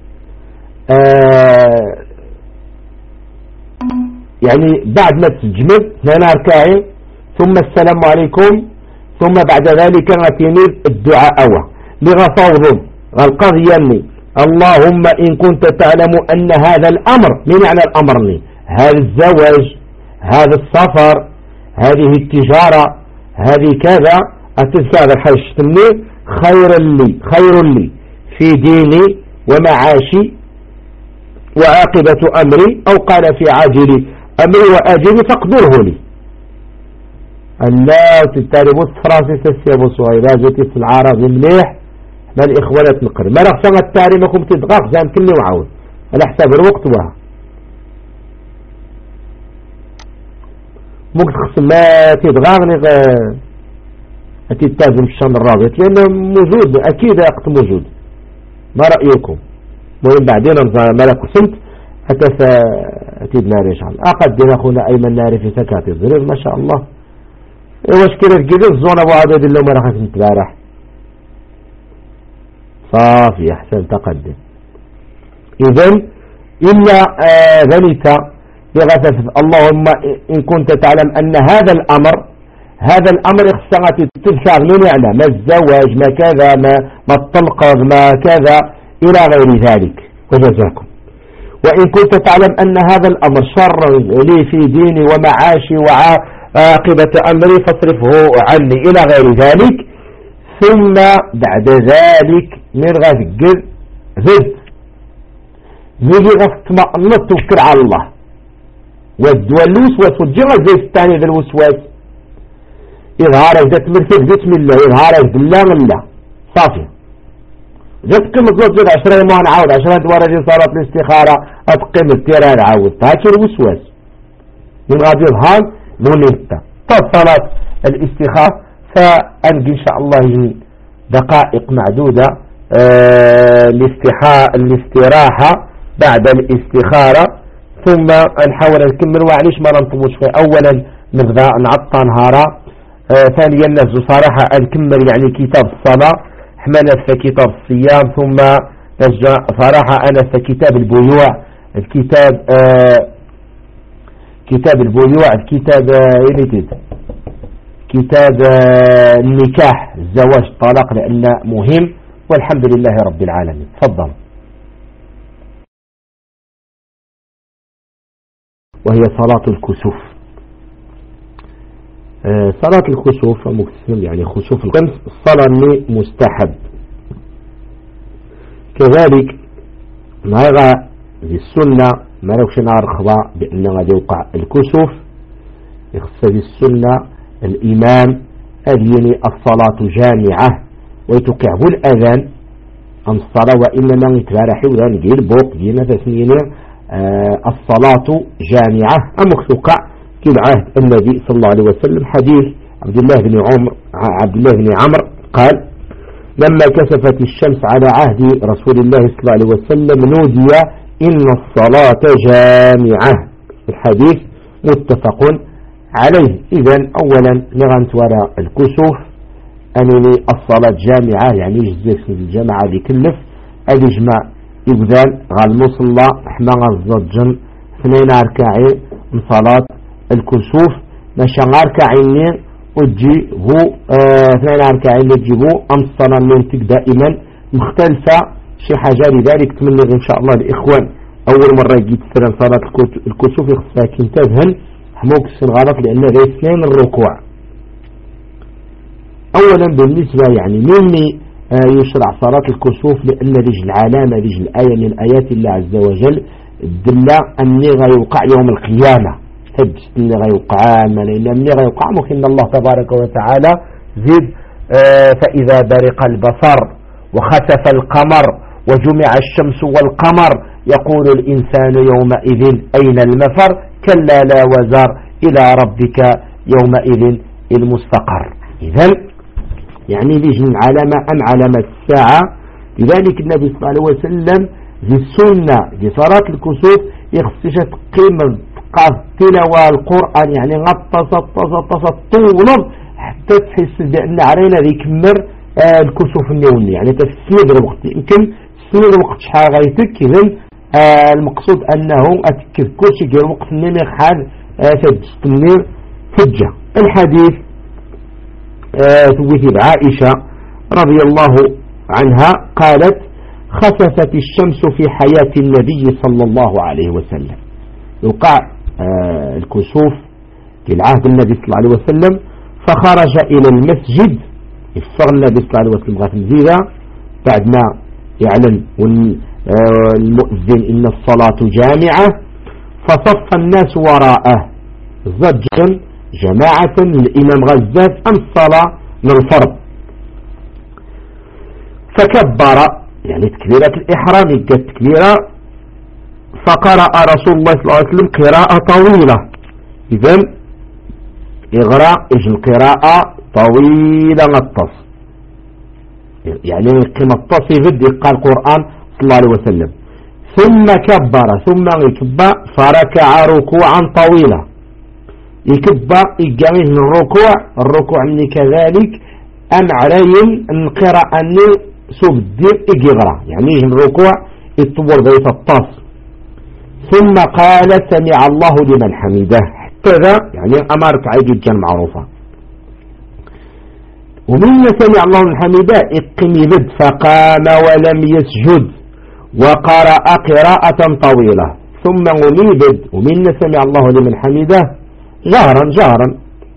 يعني بعد ما تجمد اثنين أركاعي ثم السلام عليكم، ثم بعد ذلك أتني الدعاء لغفوض القضية لي. اللهم إن كنت تعلم أن هذا الأمر، من معنى الأمر لي؟ هذا الزواج، هذا السفر، هذه التجارة، هذه كذا هذا الحاجة تمني خير لي في ديني ومعاشي وعاقبة أمري، أو قال في عاجل أمري وآجلي، فاقدره لي. لا تتاربوا فراسي تسيبوا صغيرة جيتي في العرب مليح ما الإخوانة نقر ما رخصنا التاري ماكم تدغاق زام كلي وعاود على حساب الوقت وها ممكن تخصم ما تدغاق تتازم الشان الرابط لأنه موجود أكيد وقت موجود. ما رأيكم؟ مهم بعدين ملك وسنت حتى أتيد ناري شعال أقدم أخونا أيمن ناري في سكات الظرير ما شاء الله. واش كده الجديد الزون أبو عبد الله ما رخص متبارح صافي أحسن تقدم. إذن إلا ذلك بغثث. اللهم إن كنت تعلم أن هذا الأمر اخصغت تدفع من يعلم ما الزواج ما كذا ما الطلق ما كذا إلى غير ذلك وجزاكم. وإن كنت تعلم أن هذا الأمر شر لي في ديني ومعاشي وعاقبة أمري فاصرفه عني إلى غير ذلك. ثم بعد ذلك نرغى ذكر زد نجي غفتمأنط توكل على الله والوسواس والجغل زي الثاني ذا الوسواس إظهارك ذات مرتب بسم الله إظهارك بالله من الله صافي جات قيمة زوج 10 ما نعاود 10 دوار دي صارت الاستخارة أتقيم التيران عاود هاتي الوسواس من غادي يظهر نوليتا تصلت الاستخارة فأنجي إن شاء الله دقائق معدودة الاستراحة بعد الاستخارة ثم نحاول نكمل وعليش ما ننطموش فيه. أولا نبدأ نعطى نهارا ثانيا نفسه صراحة نكمل يعني كتاب الصلاة حملت في كتاب الصيام ثم نرجع صراحة أنا في كتاب البيوع الكتاب كتاب البيوع الكتاب كتاب النكاح الزواج الطلاق لأنه مهم والحمد لله رب العالمين. تفضل. وهي صلاة الكسوف. صلاة الكسوف مكسم يعني خسوف الشمس الصلاة مستحب. كذلك هذا السنة ما لوش نهار خضا بأن غادي يوقع الكسوف يخص هذه السنة الإمام أديني الصلاة جامعة ويتوقع الأذان أم الصلاة وإنما يتبارحي وذان جيل بوق دينا تسنيني الصلاة جامعة أم توقع كالعهد النبي صلى الله عليه وسلم حديث عبد الله بن عمرو قال لما كسفت الشمس على عهد رسول الله صلى الله عليه وسلم نودي إن الصلاة جامعة. الحديث متفق عليه. إذن أولا نغنت وراء الكسوف أنني الصلاة جامعة يعني يجزيك الجماعة بكلف الإجماع يبذل غالمصلى حما الزجن 2 ركعين من صلاة الكسوف ماشا ركعين وتجيبو 2 ركعين تجيبو أم الصلاة منتك دائما مختلفة شي حاجة. لذلك تمنى إن شاء الله الإخوان أول مرة يجي تسرن صلاة الكسوف يخصها كنتبهن حموك الغلط لأن غير 2 الركوع. أولا بالنسبة يعني مني يشرع صلاة الكسوف لأن رجل العلامة رجل الآية من آيات الله عز وجل الدلة أني غيوقع يوم القيامة تجد أني غيوقع لأن أني غيوقع ممكن الله تبارك وتعالى زيد فإذا برق البصر وخسف القمر وجمع الشمس والقمر يقول الإنسان يومئذ أين المفر كلا لا وزر إلى ربك يومئذ المستقر. إذن يعني لجن علامة أم علامة الساعة. لذلك النبي صلى الله عليه وسلم في السنة في صلاة الكسوف يخصيش قيمة تلاوة القرآن يعني غطس طول حتى تحس بأن علينا يكمر الكسوف النوني يعني تسند الوقت يمكن تسند الوقت شحال غيتك. إذن المقصود أنه أتكد كل شيء غير وقت النمير حال تجتمير حجة. الحديث توهب عائشة رضي الله عنها قالت خسفت الشمس في حياة النبي صلى الله عليه وسلم. يوقع الكسوف في العهد النبي صلى الله عليه وسلم فخرج إلى المسجد يفصل النبي صلى الله عليه وسلم غاف الزيرة بعد ما يعلن المؤذن إن الصلاة جامعة فصف الناس وراءه زجا جماعة الإمام غزاز أم الصلاة للفرض فكبر يعني تكبيرة الإحرام يجد تكبيرة فقرأ رسول الله صلى الله عليه وسلم قراءة طويلة. إذن إغراء القراءة طويلة نطس يعني قيمة الطس يغد يقال القرآن صلى الله عليه وسلم ثم كبر ثم يكبر فركع ركوعا طويلا يكبر يجاميه من الركوع مني كذلك أم علي القراءة أني سوف الدين يقرأ يعني الركوع يطول بيت الطاس ثم قال سمع الله لمن حمده حتى ذا يعني أمارك عيد الجن معروفة. ومن سمع الله لمن حمده اقم يبد فقام ولم يسجد وقرأ قراءة طويلة ثم يبد ومن سمع الله لمن حمده جهرا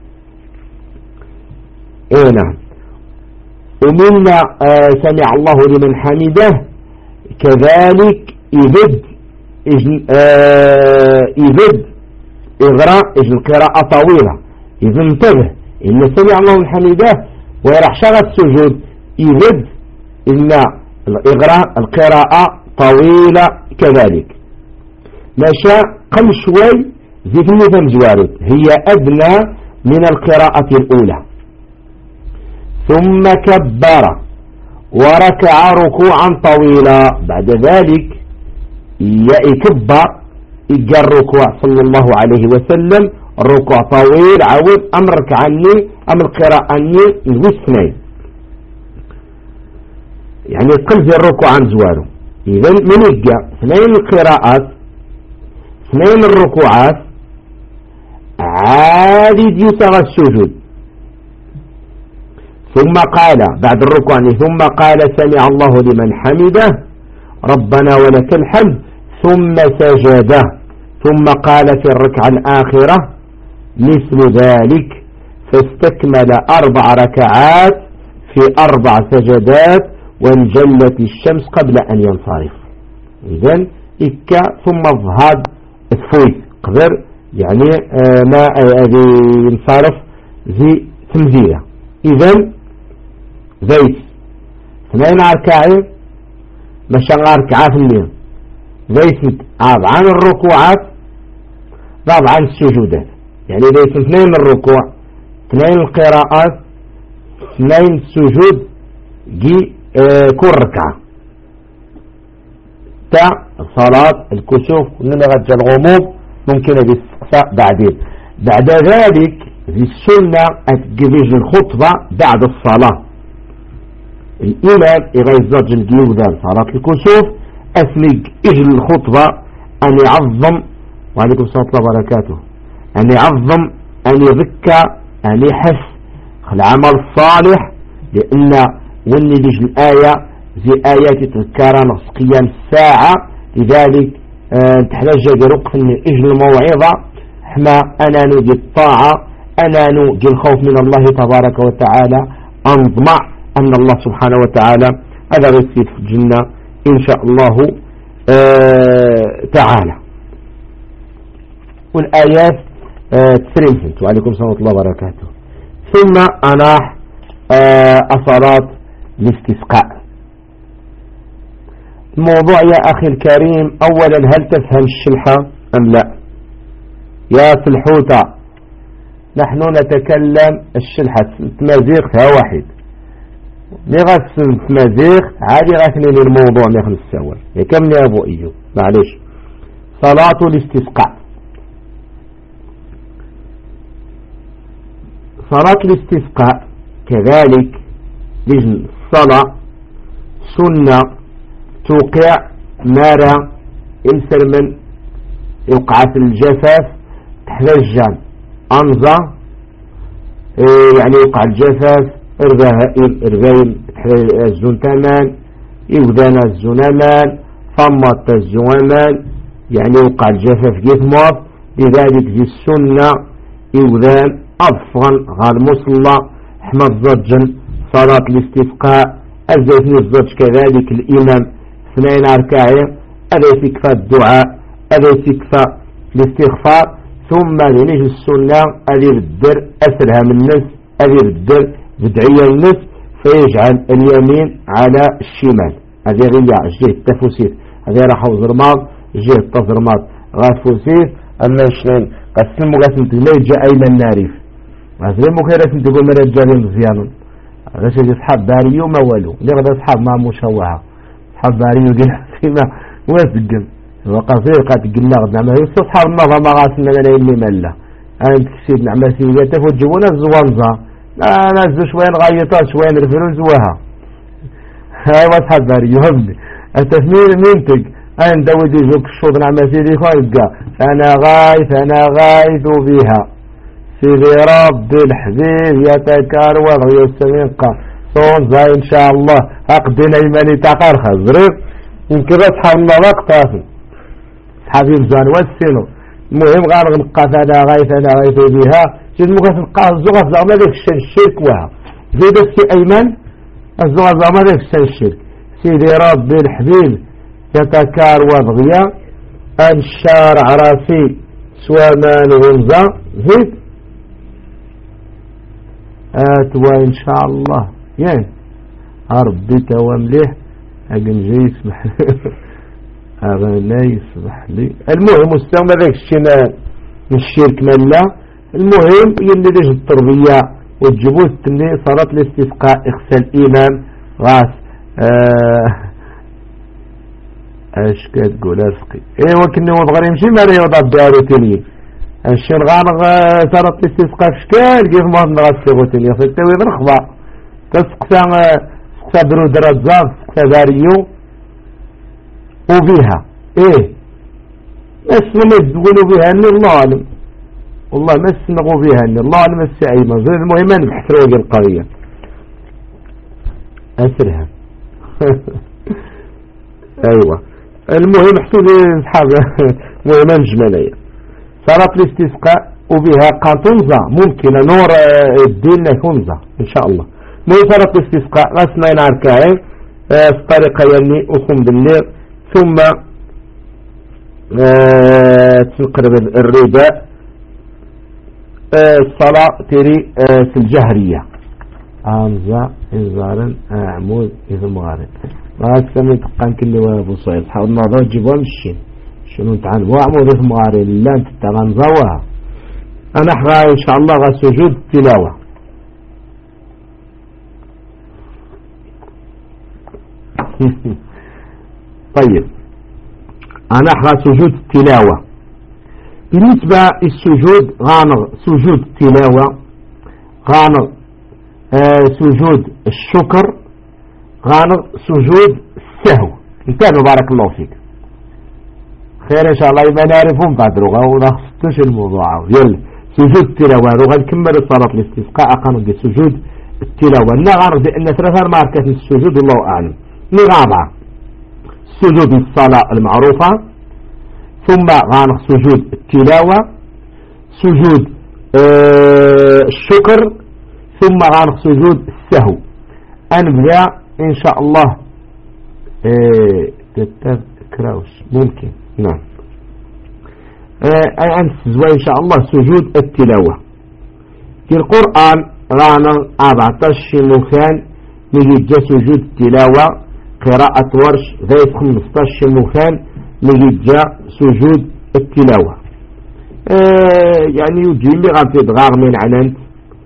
نعم. ومن سمع الله لمن حمده كذلك يبد إغراء القراءة طويلة. إذا انتبه إن سمع الله لمن حمده ويرح شغل السجود يبد إن الإغراء القراءة طويلة كذلك. مشى قل شوي زيد النظام زوارد هي أدنى من القراءة الأولى ثم كبر وركع ركوعا طويلا بعد ذلك يكبر يجر الركوع صلى الله عليه وسلم الركوع طويل عود أمرك عني أم القراءة عني الوسنين يعني قلب الركوع عن زواره. إذن من يجا 2 القراءات 2 الركوعات عادي يسغى السجود ثم قال بعد الركوع ثم قال سمع الله لمن حمده ربنا ولك الحمد ثم سجد ثم قال في الركعة الآخرة مثل ذلك فاستكمل 4 ركعات في 4 سجدات وانجلت الشمس قبل أن ينصرف. إذن ثم ظهر تفويت قدر يعني ما ينصرف زي تمزية. إذن زيت 2 ركعين مش ركعة في الليل زيت عن الركوعات عن السجودات، يعني زيت 2 الركوع 2 القراءات 2 السجود جي كل ركعة تاع صلاة الكسوف كلنا غدا الغموم ممكن بالاستقصاء بعدين. بعد ذلك في السنة أتجبيج الخطبة بعد الصلاة. الإمام يغيظج الجيوذان صلاة الكسوف أثني إجل الخطبة أن يعظم، وعليكم السلام ورحمة الله وبركاته، أن يعظم أن يذكى أن يحث العمل الصالح، لأن وني ليج الآية زي آيات تذكر نص قيام الساعة. لذلك تحتاج رقف إجل الموعظة حما أنا نودي الطاعة أنا نودي الخوف من الله تبارك وتعالى، أنضمع أن الله سبحانه وتعالى هذا غير في الجنة إن شاء الله تعالى. والآيات تسرين وعليكم السلام ورحمة الله وبركاته. ثم أناح صلاة الاستسقاء. الموضوع يا أخي الكريم أولا هل تفهم الشلحة أم لا؟ يا سلحوتة نحن نتكلم الشلحة تمازيغ فيها واحد لغسن تمازيغ عادي غاثنين الموضوع نخل السوال يكمل يا أبو أيوب معلش. صلاة الاستسقاء. صلاة الاستسقاء كذلك لجن الصلاة سنة توقع نارا إنسر من يوقع في الجفاف تحلجان أنظى يعني يوقع الجفاف إرغايل الزنتمان يوذان الزنمان فمط الزنمان يعني يوقع الجفاف جثمات. لذلك في السنة يوذان أفغن غال مصلى حمد زجن صلاة الاستسقاء أزيتني الزج كذلك الإمام 2 ركعين أليس يكفى الدعاء أليس يكفى الاستغفار. ثم لنجي السنة أدير الدر أسرها من الناس أدير الدر بدعية الناس فيجعل اليمين على الشمال. هذه غير جهة التفوسير هذه راح وزرماض جهة التزرماض غافوسير أما شنين قسموا قسم تقلي جاء أيمن ناريف وهذا مكيرة تقول من الجالين مزيانا غير أصحاب باري وما ولو لغد أصحاب ما مشوعة أصحاب باري وقل فيما واسقم وقصير قد قلنا غد نعمل يستصحاب النظر ما غاسنا لنا إلي ملا أنت كسيد نعمل سيوية تفوجبون الزوانزا لا نزل شوين غايطات شوين رفلوز وها هاي أصحاب باري يهبني التثمير منتج أن دودي زوك الشوط نعمل سيدي خالقا فأنا غايث بها سيدي رب الحبيب يتكروض ويستميقى صون زي إن شاء الله أقدنا إيماني تقار خزرير يمكن أصحاب الله وقت آخر أصحاب يمزان والسنو المهم غير نقاط أنا غايث بها جد مقاس نقاط الزغف زعما ذيك الشرك وها زيد السي أيمن الزغف زعما ذيك الشرك سيدي رب الحبيب يتكروض غيا الشارع راسي سوامان غنزة زيد وإن شاء الله يعني ربك ومليح أجن جاي يسمح أغنى يسمح لي. المهم استعمل ذلك الشيء من الشرك من الله. المهم يلي التربية والجبوس تني صلاة الاستسقاء اغسل الإمام غاس اش كتقول ارفقي ايوا كنا وضغر يمشي ما رياضة الداروتيني الشين غانغ صارت الاستسقاء في شكال كيف ما نغاس في غوتيني في التوي بالخضاء تسقسا برود رزاف تسقسا داريو وبيها ايه ما تقولوا بها ان الله اعلم والله ما سنقوا بها ان الله اعلم السعيمة المهم ان بحثروا القرية اسرها ايوه المهم حسود اصحاب مهمان جمالية صلاة الاستسقاء وبها قاطنزة ممكن نور الدين يكونزة ان شاء الله. مو صلاة الاستسقاء غسنا ينعركاين الطريقة يعني أخم بالليل ثم تنقرب الرداء الصلاة تري في الجهرية أنزع إنزارا عمود إذا مغارب ما أكثر تقان كل وابو صعيد حاول نظر جيبوا مشين شنو تعال وعمود إذا مغارب لا أنت تغنزوها أنا أحغى إن شاء الله غا سجود التلاوة طيب أنا أحغى سجود التلاوة بالنسبة السجود غانغ سجود التلاوة غانغ سجود الشكر غانغ سجود السهو انتبه بارك الله فيك خير إن شاء الله ما نعرفهم بعد رغا ونخصتوش الموضوع يلا سجود التلاوة رغا نكمل صلاة الاستسقاء قانون سجود التلاوة نغانغ بأن ثلاثة ماركات السجود الله أعلم نغابة سجود الصلاة المعروفة ثم غانغ سجود التلاوة سجود الشكر ثم غانغ سجود السهو أنبدأ إن شاء الله تتذكروش ممكن نعم أنسزوا إن شاء الله سجود التلاوة في القرآن غانغ 14 مكان نجد سجود التلاوة قراءة ورش ذات 15 مكان نجد سجود التلاوة يعني يجي اللي غانت يدغار من عنانت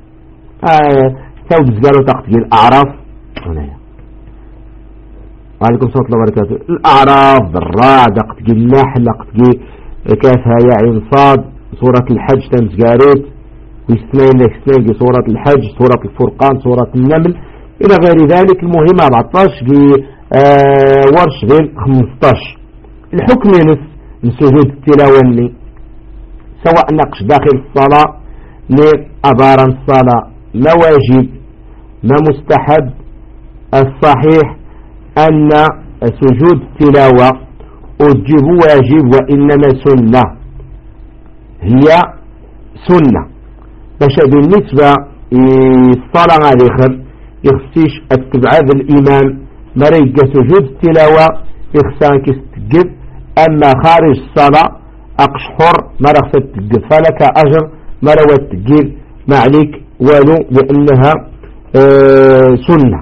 تاود زقالو تقتل الأعراف هنايا وعليكم صلى الله وبركاته الأعراف بالرعد قتل النحل قتل كافها يا عين صاد سورة الحج تمزقاروت واستنين لك استنين سورة الحج سورة الفرقان سورة النمل إلى غير ذلك المهم 14 ورش بين 15 الحكم ينس من سجود التلاوة سواء نقش داخل الصلاة لأبارا الصلاة ما واجب ما مستحب الصحيح أن سجود التلاوة أجب واجب وإنما سنة هي سنة باش بالنسبة الصلاة الآخر يخصيش التبعاد الإمام مريقة سجود التلاوة يخصان كستقب أما خارج الصلاة أقشحر مرخصة تقب فلك أجر مروة تقب ما عليك ولو لأنها سنة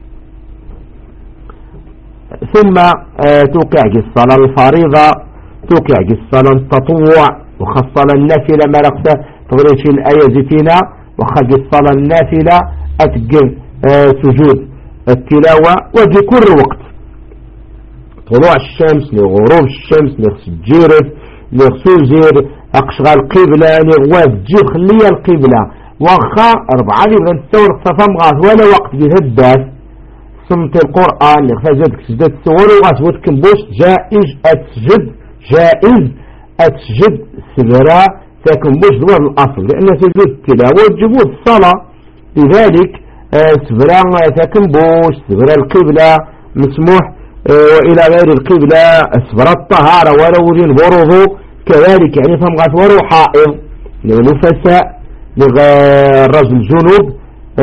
ثم توقع الصلاة الفريضة توقع الصلاة التطوع وخاصة النافلة مرخصة تغريش الآية زيتنا وخاصة الصلاة النافلة أتقب سجود التلاوة وفي كل وقت طلوع الشمس لغروب الشمس لغسجيرت لغسوزير أقشغى القبلة لغواز جير خلية القبلة وخا 4 لغا نتسور خصفا مغاث ولا وقت بهداث سمت القرآن لغفازتك سجدت السور وغاث وتكنبوش جائز أتسجد سبرا تكنبوش دوار الأصل لأن سجود التلاوة تجبود الصلاة لذلك سبرا تكنبوش سبرا القبلة مسموح وإلى غير القبلة سبرا الطهارة ولو ذين برضو كذلك يعني فمغاث ورو حائض لنفساء للرجل جنوب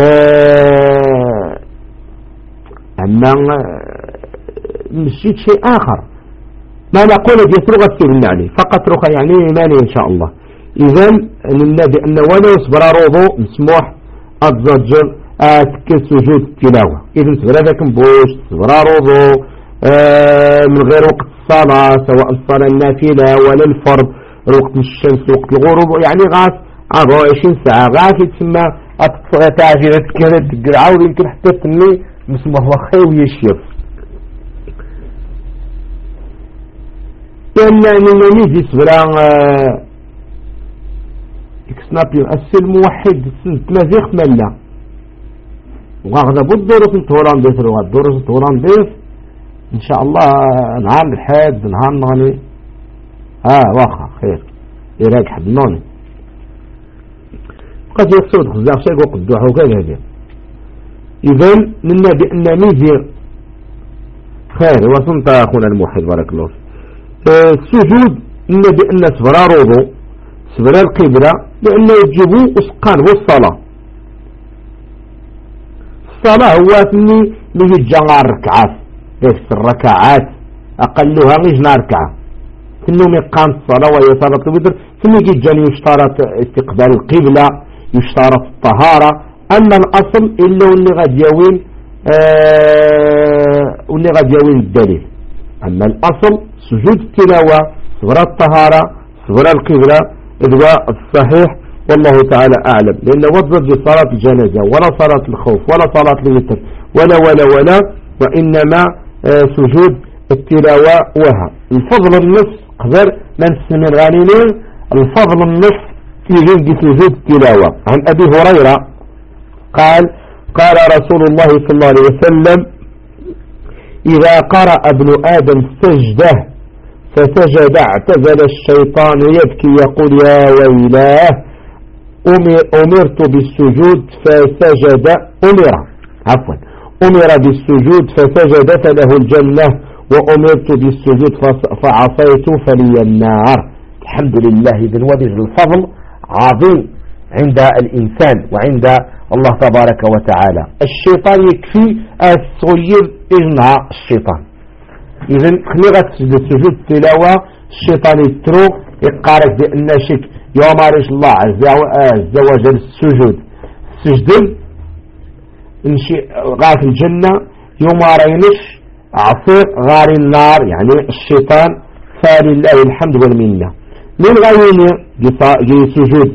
أما مشيت شيء آخر ما نقول يسرغ السبن عليه فقط رخى يعني ماني إن شاء الله إذن للنبي أن ولو سبرا روضو مسموح الضجر تكل سجود التلاوة إذن سبرا ذاكم بوش سبرا روضو من غير وقت الصلاة سواء الصلاة النافلة ولا الفرض وقت الشمس وقت الغروب يعني غاس 24 ساعة غاس يتسمى تعجيلات كانت تقرعاود يمكن حتى تسمي مسمى هو خيوي الشيف لأن نميزي سبرا اكسنابيو السلم موحد تمازيخ ملا وغاغدا بالدروس الهولنديس الدروس الهولنديس ان شاء الله نهار الحاد نهار نغني واخا خير يراك حبنوني قد يقصد خزاق شيء وقت دوحه وكذا هذا اذن لنا بأن ميزي خير وصنت اخونا الموحد بارك الله السجود لنا بأن سبرا روضو سبرا القبلة لأنه يجيبوا اسقان والصلاة الصلاة هو ثني ليجي الركعات في الركعات أقلها غير ركعة ثم مقام الصلاة وهي صلاة الوتر ثم يجي جاني يشترط استقبال القبلة يشترط الطهارة. أما الأصل إلا واللي غاد يوين الدليل. أما الأصل سجود التلاوة صغر الطهارة صغر القبلة إذواء الصحيح والله تعالى أعلم. لأن وضبط بصلاة الجنازة ولا صلاة الخوف ولا صلاة الوتر ولا وإنما سجود التلاوة وها الفضل النصف قدر من السمين غانينين الفضل النصف في جنب سجود التلاوة. عن أبي هريرة قال رسول الله صلى الله عليه وسلم إذا قرأ ابن آدم سجده فسجد اعتزل الشيطان يبكي يقول يا ويلاه أمرت بالسجود فسجد أمر بالسجود فسجد فله الجنة وأمرت بالسجود فعصيت فلي النار. الحمد لله ذي الوجه الفضل عظيم عند الإنسان وعند الله تبارك وتعالى. الشيطان يكفي الصغير إجنع الشيطان. إذن خليغة سجود التلاوة الشيطان يترو يقارك بأن شك يوم عرش الله عز وجل السجود سجد غاف الجنة يوم عرينش عصير غار النار يعني الشيطان فلله الحمد والمنة. من غير سجود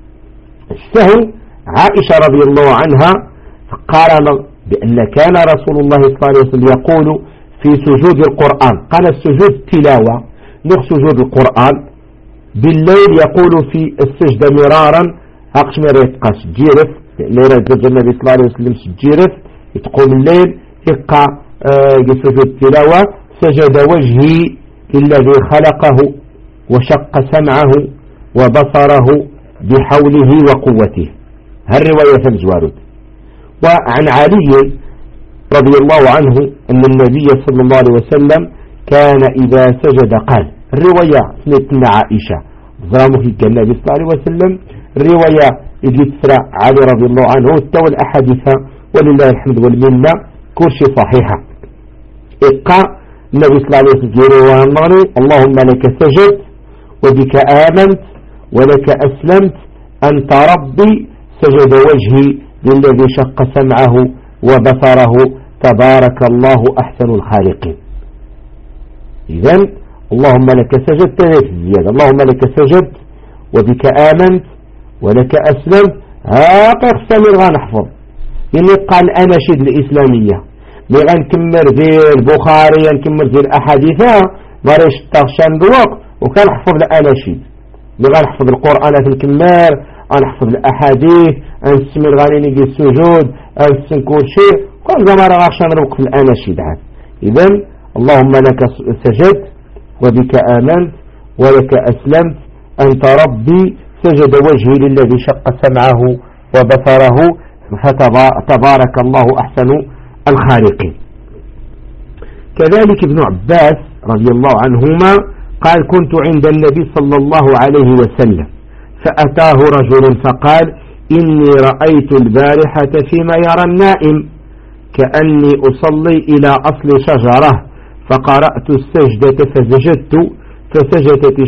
السهو عائشة رضي الله عنها قال بأن كان رسول الله صلى الله عليه وسلم يقول في سجود القرآن قال السجود التلاوة نخ سجود القرآن بالليل يقول في السجدة مرارا أقش مرة يتقاش جيرف ليلة النبي صلى الله عليه وسلم جيرف يتقوم الليل يقع سجود التلاوة سجد وجهي للذي خلقه وشق سمعه وبصره بحوله وقوته. هالرواية الجوارد. وعن علي رضي الله عنه أن النبي صلى الله عليه وسلم كان إذا سجد قال الرواية سنتنا عائشة ظلامه النبي صلى الله عليه وسلم الرواية اللي تسرع علي رضي الله عنه التوى الأحاديث ولله الحمد والمنة كل شيء صحيحة. إقاء النبي صلى الله عليه وسلم اللهم لك سجدت وبك آمنت ولك أسلمت أنت ربي سجد وجهي للذي شق سمعه وبصره تبارك الله أحسن الخالقين. إذن اللهم لك سجدت زيادة اللهم لك سجدت وبك آمنت ولك أسلمت هاقر سمير غنحفظ اللي قال أناشيد الإسلامية اللي غنكمر ذي البخاري غنكمر ذي الأحاديث مريش تغشان الوقت وكان حفظ الأناشيد اللي غنحفظ القرآن في الكمار غنحفظ الأحاديث غنسمي الغاليني دي السجود غنسم كل شيء كل زمان غنشان الوقت الأناشيد عاد. إذن اللهم لك سجدت وبك آمنت ولك أسلمت أنت ربي سجد وجهي للذي شق سمعه وبصره فتبارك الله أحسن الخالقين. كذلك ابن عباس رضي الله عنهما قال كنت عند النبي صلى الله عليه وسلم فأتاه رجل فقال إني رأيت البارحة فيما يرى النائم كأني أصلي إلى أصل شجرة فقرأت السجدة فسجدت فسجدت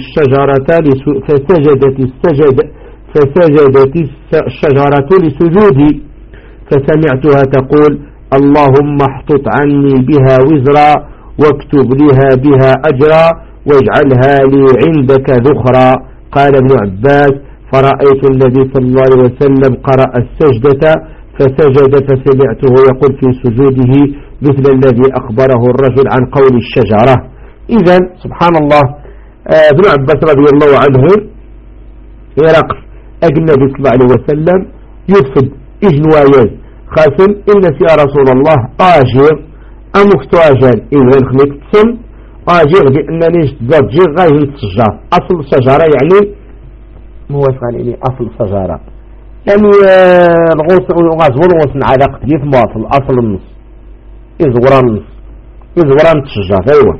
الشجرة لسجودي فسمعتها تقول اللهم احطط عني بها وزرا واكتب لها بها أجرا واجعلها لي عندك ذخرا. قال ابن عباس فرأيت النبي صلى الله عليه وسلم قرأ السجدة فسجد فسمعته يقول في سجوده مثل الذي أخبره الرجل عن قول الشجرة. إذن سبحان الله ابن عباس رضي الله عنه يرقف النبي صلى الله عليه وسلم يفد إجنوايات خاسم إنس يا رسول الله آجر أمكت أجل إذن خليك تصم آجر بأنني اشتزاد جير غاية الشجار أصل الشجرة يعني موافقا يعني أصل الشجرة يعني الغزور وصن علاقة جيف مواصل أصل النص إزوران الشجار أيوة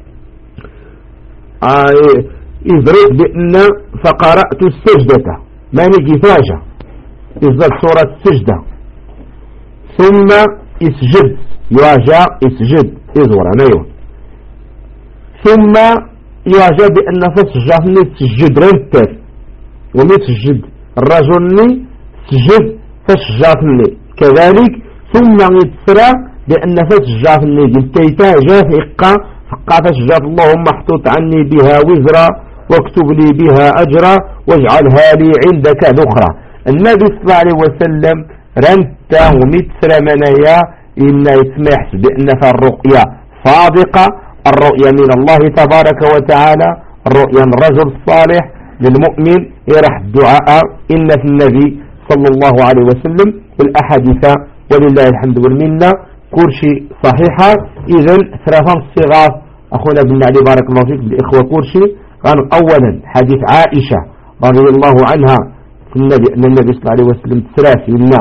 إذريت بأن فقرأت السجدة ما نجي فاجة إذا سورة السجدة ثم اسجد يواجه اسجد إذورا أيوة ثم يعجب بأن فسجرني تسجد رنتر ومي تسجد الرجل تسجد فسجرني كذلك. ثم يتسرى بأن فسجرني قلتيتا جاء فقا فسجر اللهم محطوط عني بها وزرا واكتب لي بها أجرا واجعلها لي عندك ذخرا. النبي صلى الله عليه وسلم رنتا ومتسرى منايا إن يسمح بأن الرؤيا صادقة، الرؤيا من الله تبارك وتعالى، الرؤيا من الرجل الصالح للمؤمن يرح الدعاء إن في النبي صلى الله عليه وسلم والأحاديث ولله الحمد والمنة كل شيء صحيحة. إذن ثلاثة الصغار أخونا بن علي بارك الله فيك بالإخوة كل شيء. قال أولا حديث عائشة رضي الله عنها أن النبي صلى الله عليه وسلم ثلاث لنا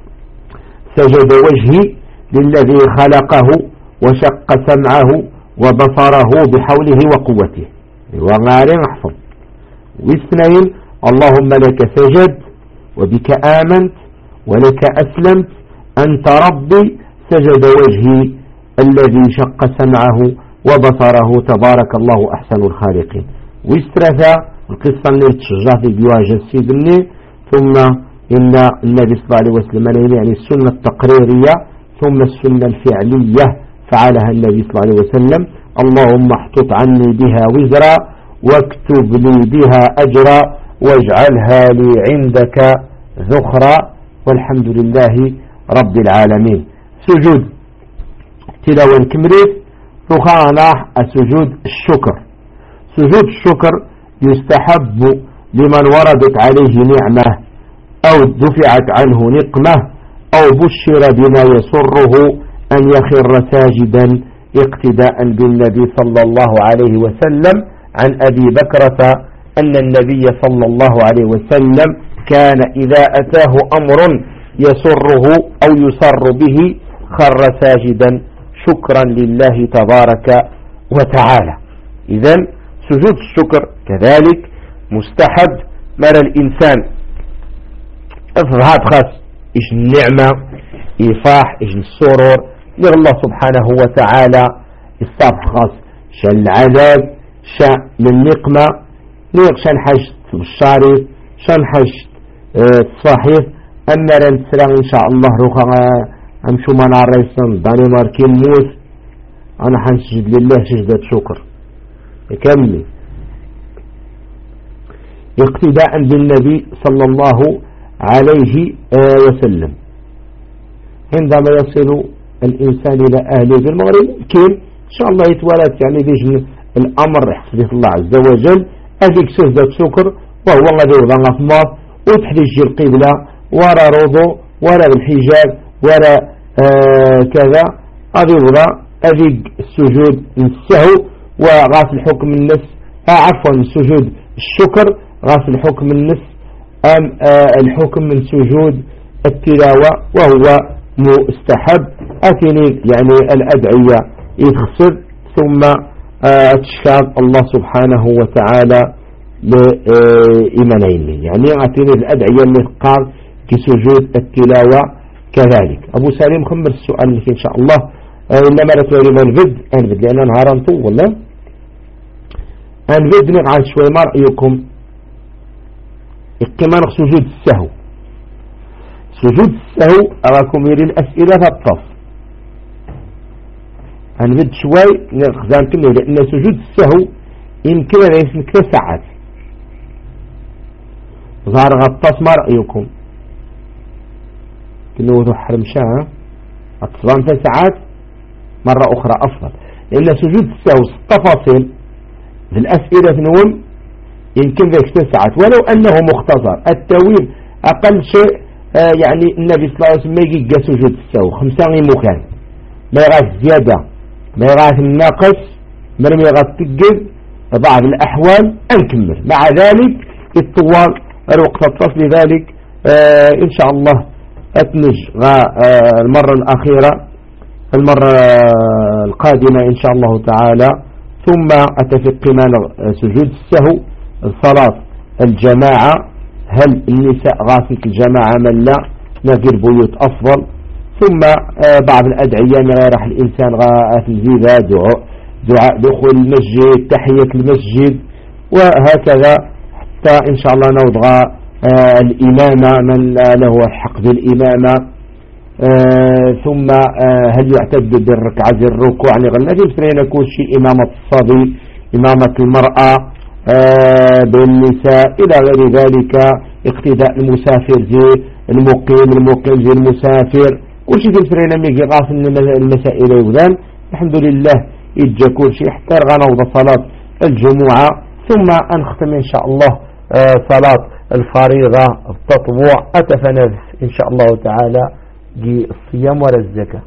سجد وجهي للذي خلقه وشق سمعه وبصره بحوله وقوته وغار احفظ. واثنين اللهم لك سجد وبك آمنت ولك أسلمت أنت ربي سجد وجهي الذي شق سمعه وبصره تبارك الله أحسن الخالقين. واسترثى القصة اللي تشجعت بواجه السيدني. ثم إن النبي صلى الله عليه وسلم يعني السنة التقريرية ثم السنة الفعلية فعلها النبي صلى الله عليه وسلم. اللهم احطط عني بها وزرا واكتب لي بها أجرا واجعلها لي عندك ذخرا والحمد لله رب العالمين. سجود تلاوة كمريت رخانا السجود الشكر. سجود الشكر يستحب لمن وردت عليه نعمة أو دفعت عنه نقمة أو بشر بما يسره أن يخر ساجدا اقتداء بالنبي صلى الله عليه وسلم. عن أبي بكرة أن النبي صلى الله عليه وسلم كان إذا أتاه أمر يسره أو يسر به خر ساجدا شكرا لله تبارك وتعالى. إذن سجود الشكر كذلك مستحب مر الإنسان أفضل خاص إيش النعمة إيفاح إيش السرور لله سبحانه وتعالى الصبح خاص شان العذاب شان النقمة شان حاجة الشارف شان حاجة الصحيح. أما رنسرا إن شاء الله روخا أمشو منا الرئيسان دانماركين موت أنا حنسجد لله سجدة شكر يكمل اقتداء بالنبي صلى الله عليه وسلم. عندما يصل الإنسان إلى أهله في المغرب كيف إن شاء الله يتولد يعني ليش الأمر يحسبه الله عز وجل أذيك سجدة شكر وهو غادي يوضع غفمات وتحرج القبلة ولا رضو ولا الحجاب ولا كذا هذا يوضع أذيك السجود السهو وغاس الحكم النفس عفوا السجود الشكر غاس الحكم النفس أم الحكم من سجود التلاوة وهو مستحب. أتني يعني الأدعية يتخسر ثم تشكر الله سبحانه وتعالى لإيمانين يعني أتني الأدعية اللي قال كسجود التلاوة كذلك. أبو سالم خمر السؤال لك إن شاء الله إنما رتولي من الفد لأن نهارا طول الفد نقعد شوي ما رأيكم كمان سجود السهو. سجود السهو أراكم يري الأسئلة فالطف هنبد شوي نخزان كله لأن سجود السهو يمكن أن يسمى 3 ساعات ظهر غطاس ما رأيكم كله روح حرمشاه أتصلان 3 ساعات مرة أخرى أفضل لأن سجود السهو 6 تفاصيل في الأسئلة نقول يمكن ذلك 3 ساعات ولو أنه مختصر. التويل أقل شيء يعني النبي صلى الله عليه وسلم يجي سجود السهو 5 مكان ما يغاث زيادة ما يغاث الناقص ما يغاث تقل بعض الأحوال أنكمل مع ذلك الطوال الوقت التصل لذلك إن شاء الله أتنج المرة الأخيرة المرة القادمة إن شاء الله تعالى. ثم أتفق كمان سجود السهو صلاة الجماعة هل النساء غاسل الجماعة من لا نقر بيوت أفضل. ثم بعض الأدعية من راح الإنسان غاث الزيادة دعاء دخول المسجد، تحية المسجد، وهكذا حتى إن شاء الله نوضغى الإمامة من له الحق بالإمامة. ثم هل يعتد بالركعة الركوع يعني غلنا بسرين كل شيء، إمامة الصبي، إمامة المرأة بالنساء إلى غير ذلك، اقتداء المسافر زي المقيم زي المسافر، كل شيء بسرين ميجي غاف المسائل يوذان. الحمد لله يجي كل شيء حتى غنوض صلاة الجمعة، ثم أنختم إن شاء الله صلاة الفريضة التطوع أتفنفس إن شاء الله تعالى الصيام ولا الزكاة.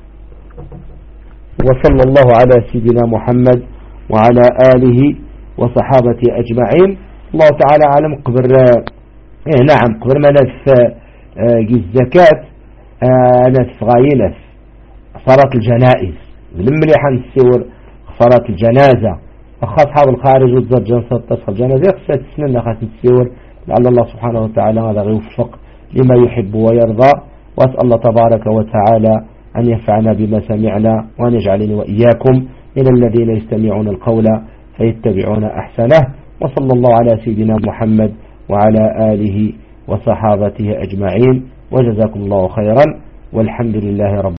وصلى الله على سيدنا محمد وعلى آله وصحابته أجمعين. الله تعالى أعلم. قبل نعم قبل ما نف الزكاة نف غاينف صلاة الجنائز لما حنسور صلاة الجنازة أخذ حاب الخارج والزرجان تصل الجنازة خسات سنين أخذ نسور، لعل الله سبحانه وتعالى هذا يوفق لما يحب ويرضى. وأسأل الله تبارك وتعالى أن ينفعنا بما سمعنا وأن يجعلني وإياكم من الذين يستمعون القول فيتبعون أحسنه. وصلى الله على سيدنا محمد وعلى آله وصحابته أجمعين، وجزاكم الله خيرا، والحمد لله رب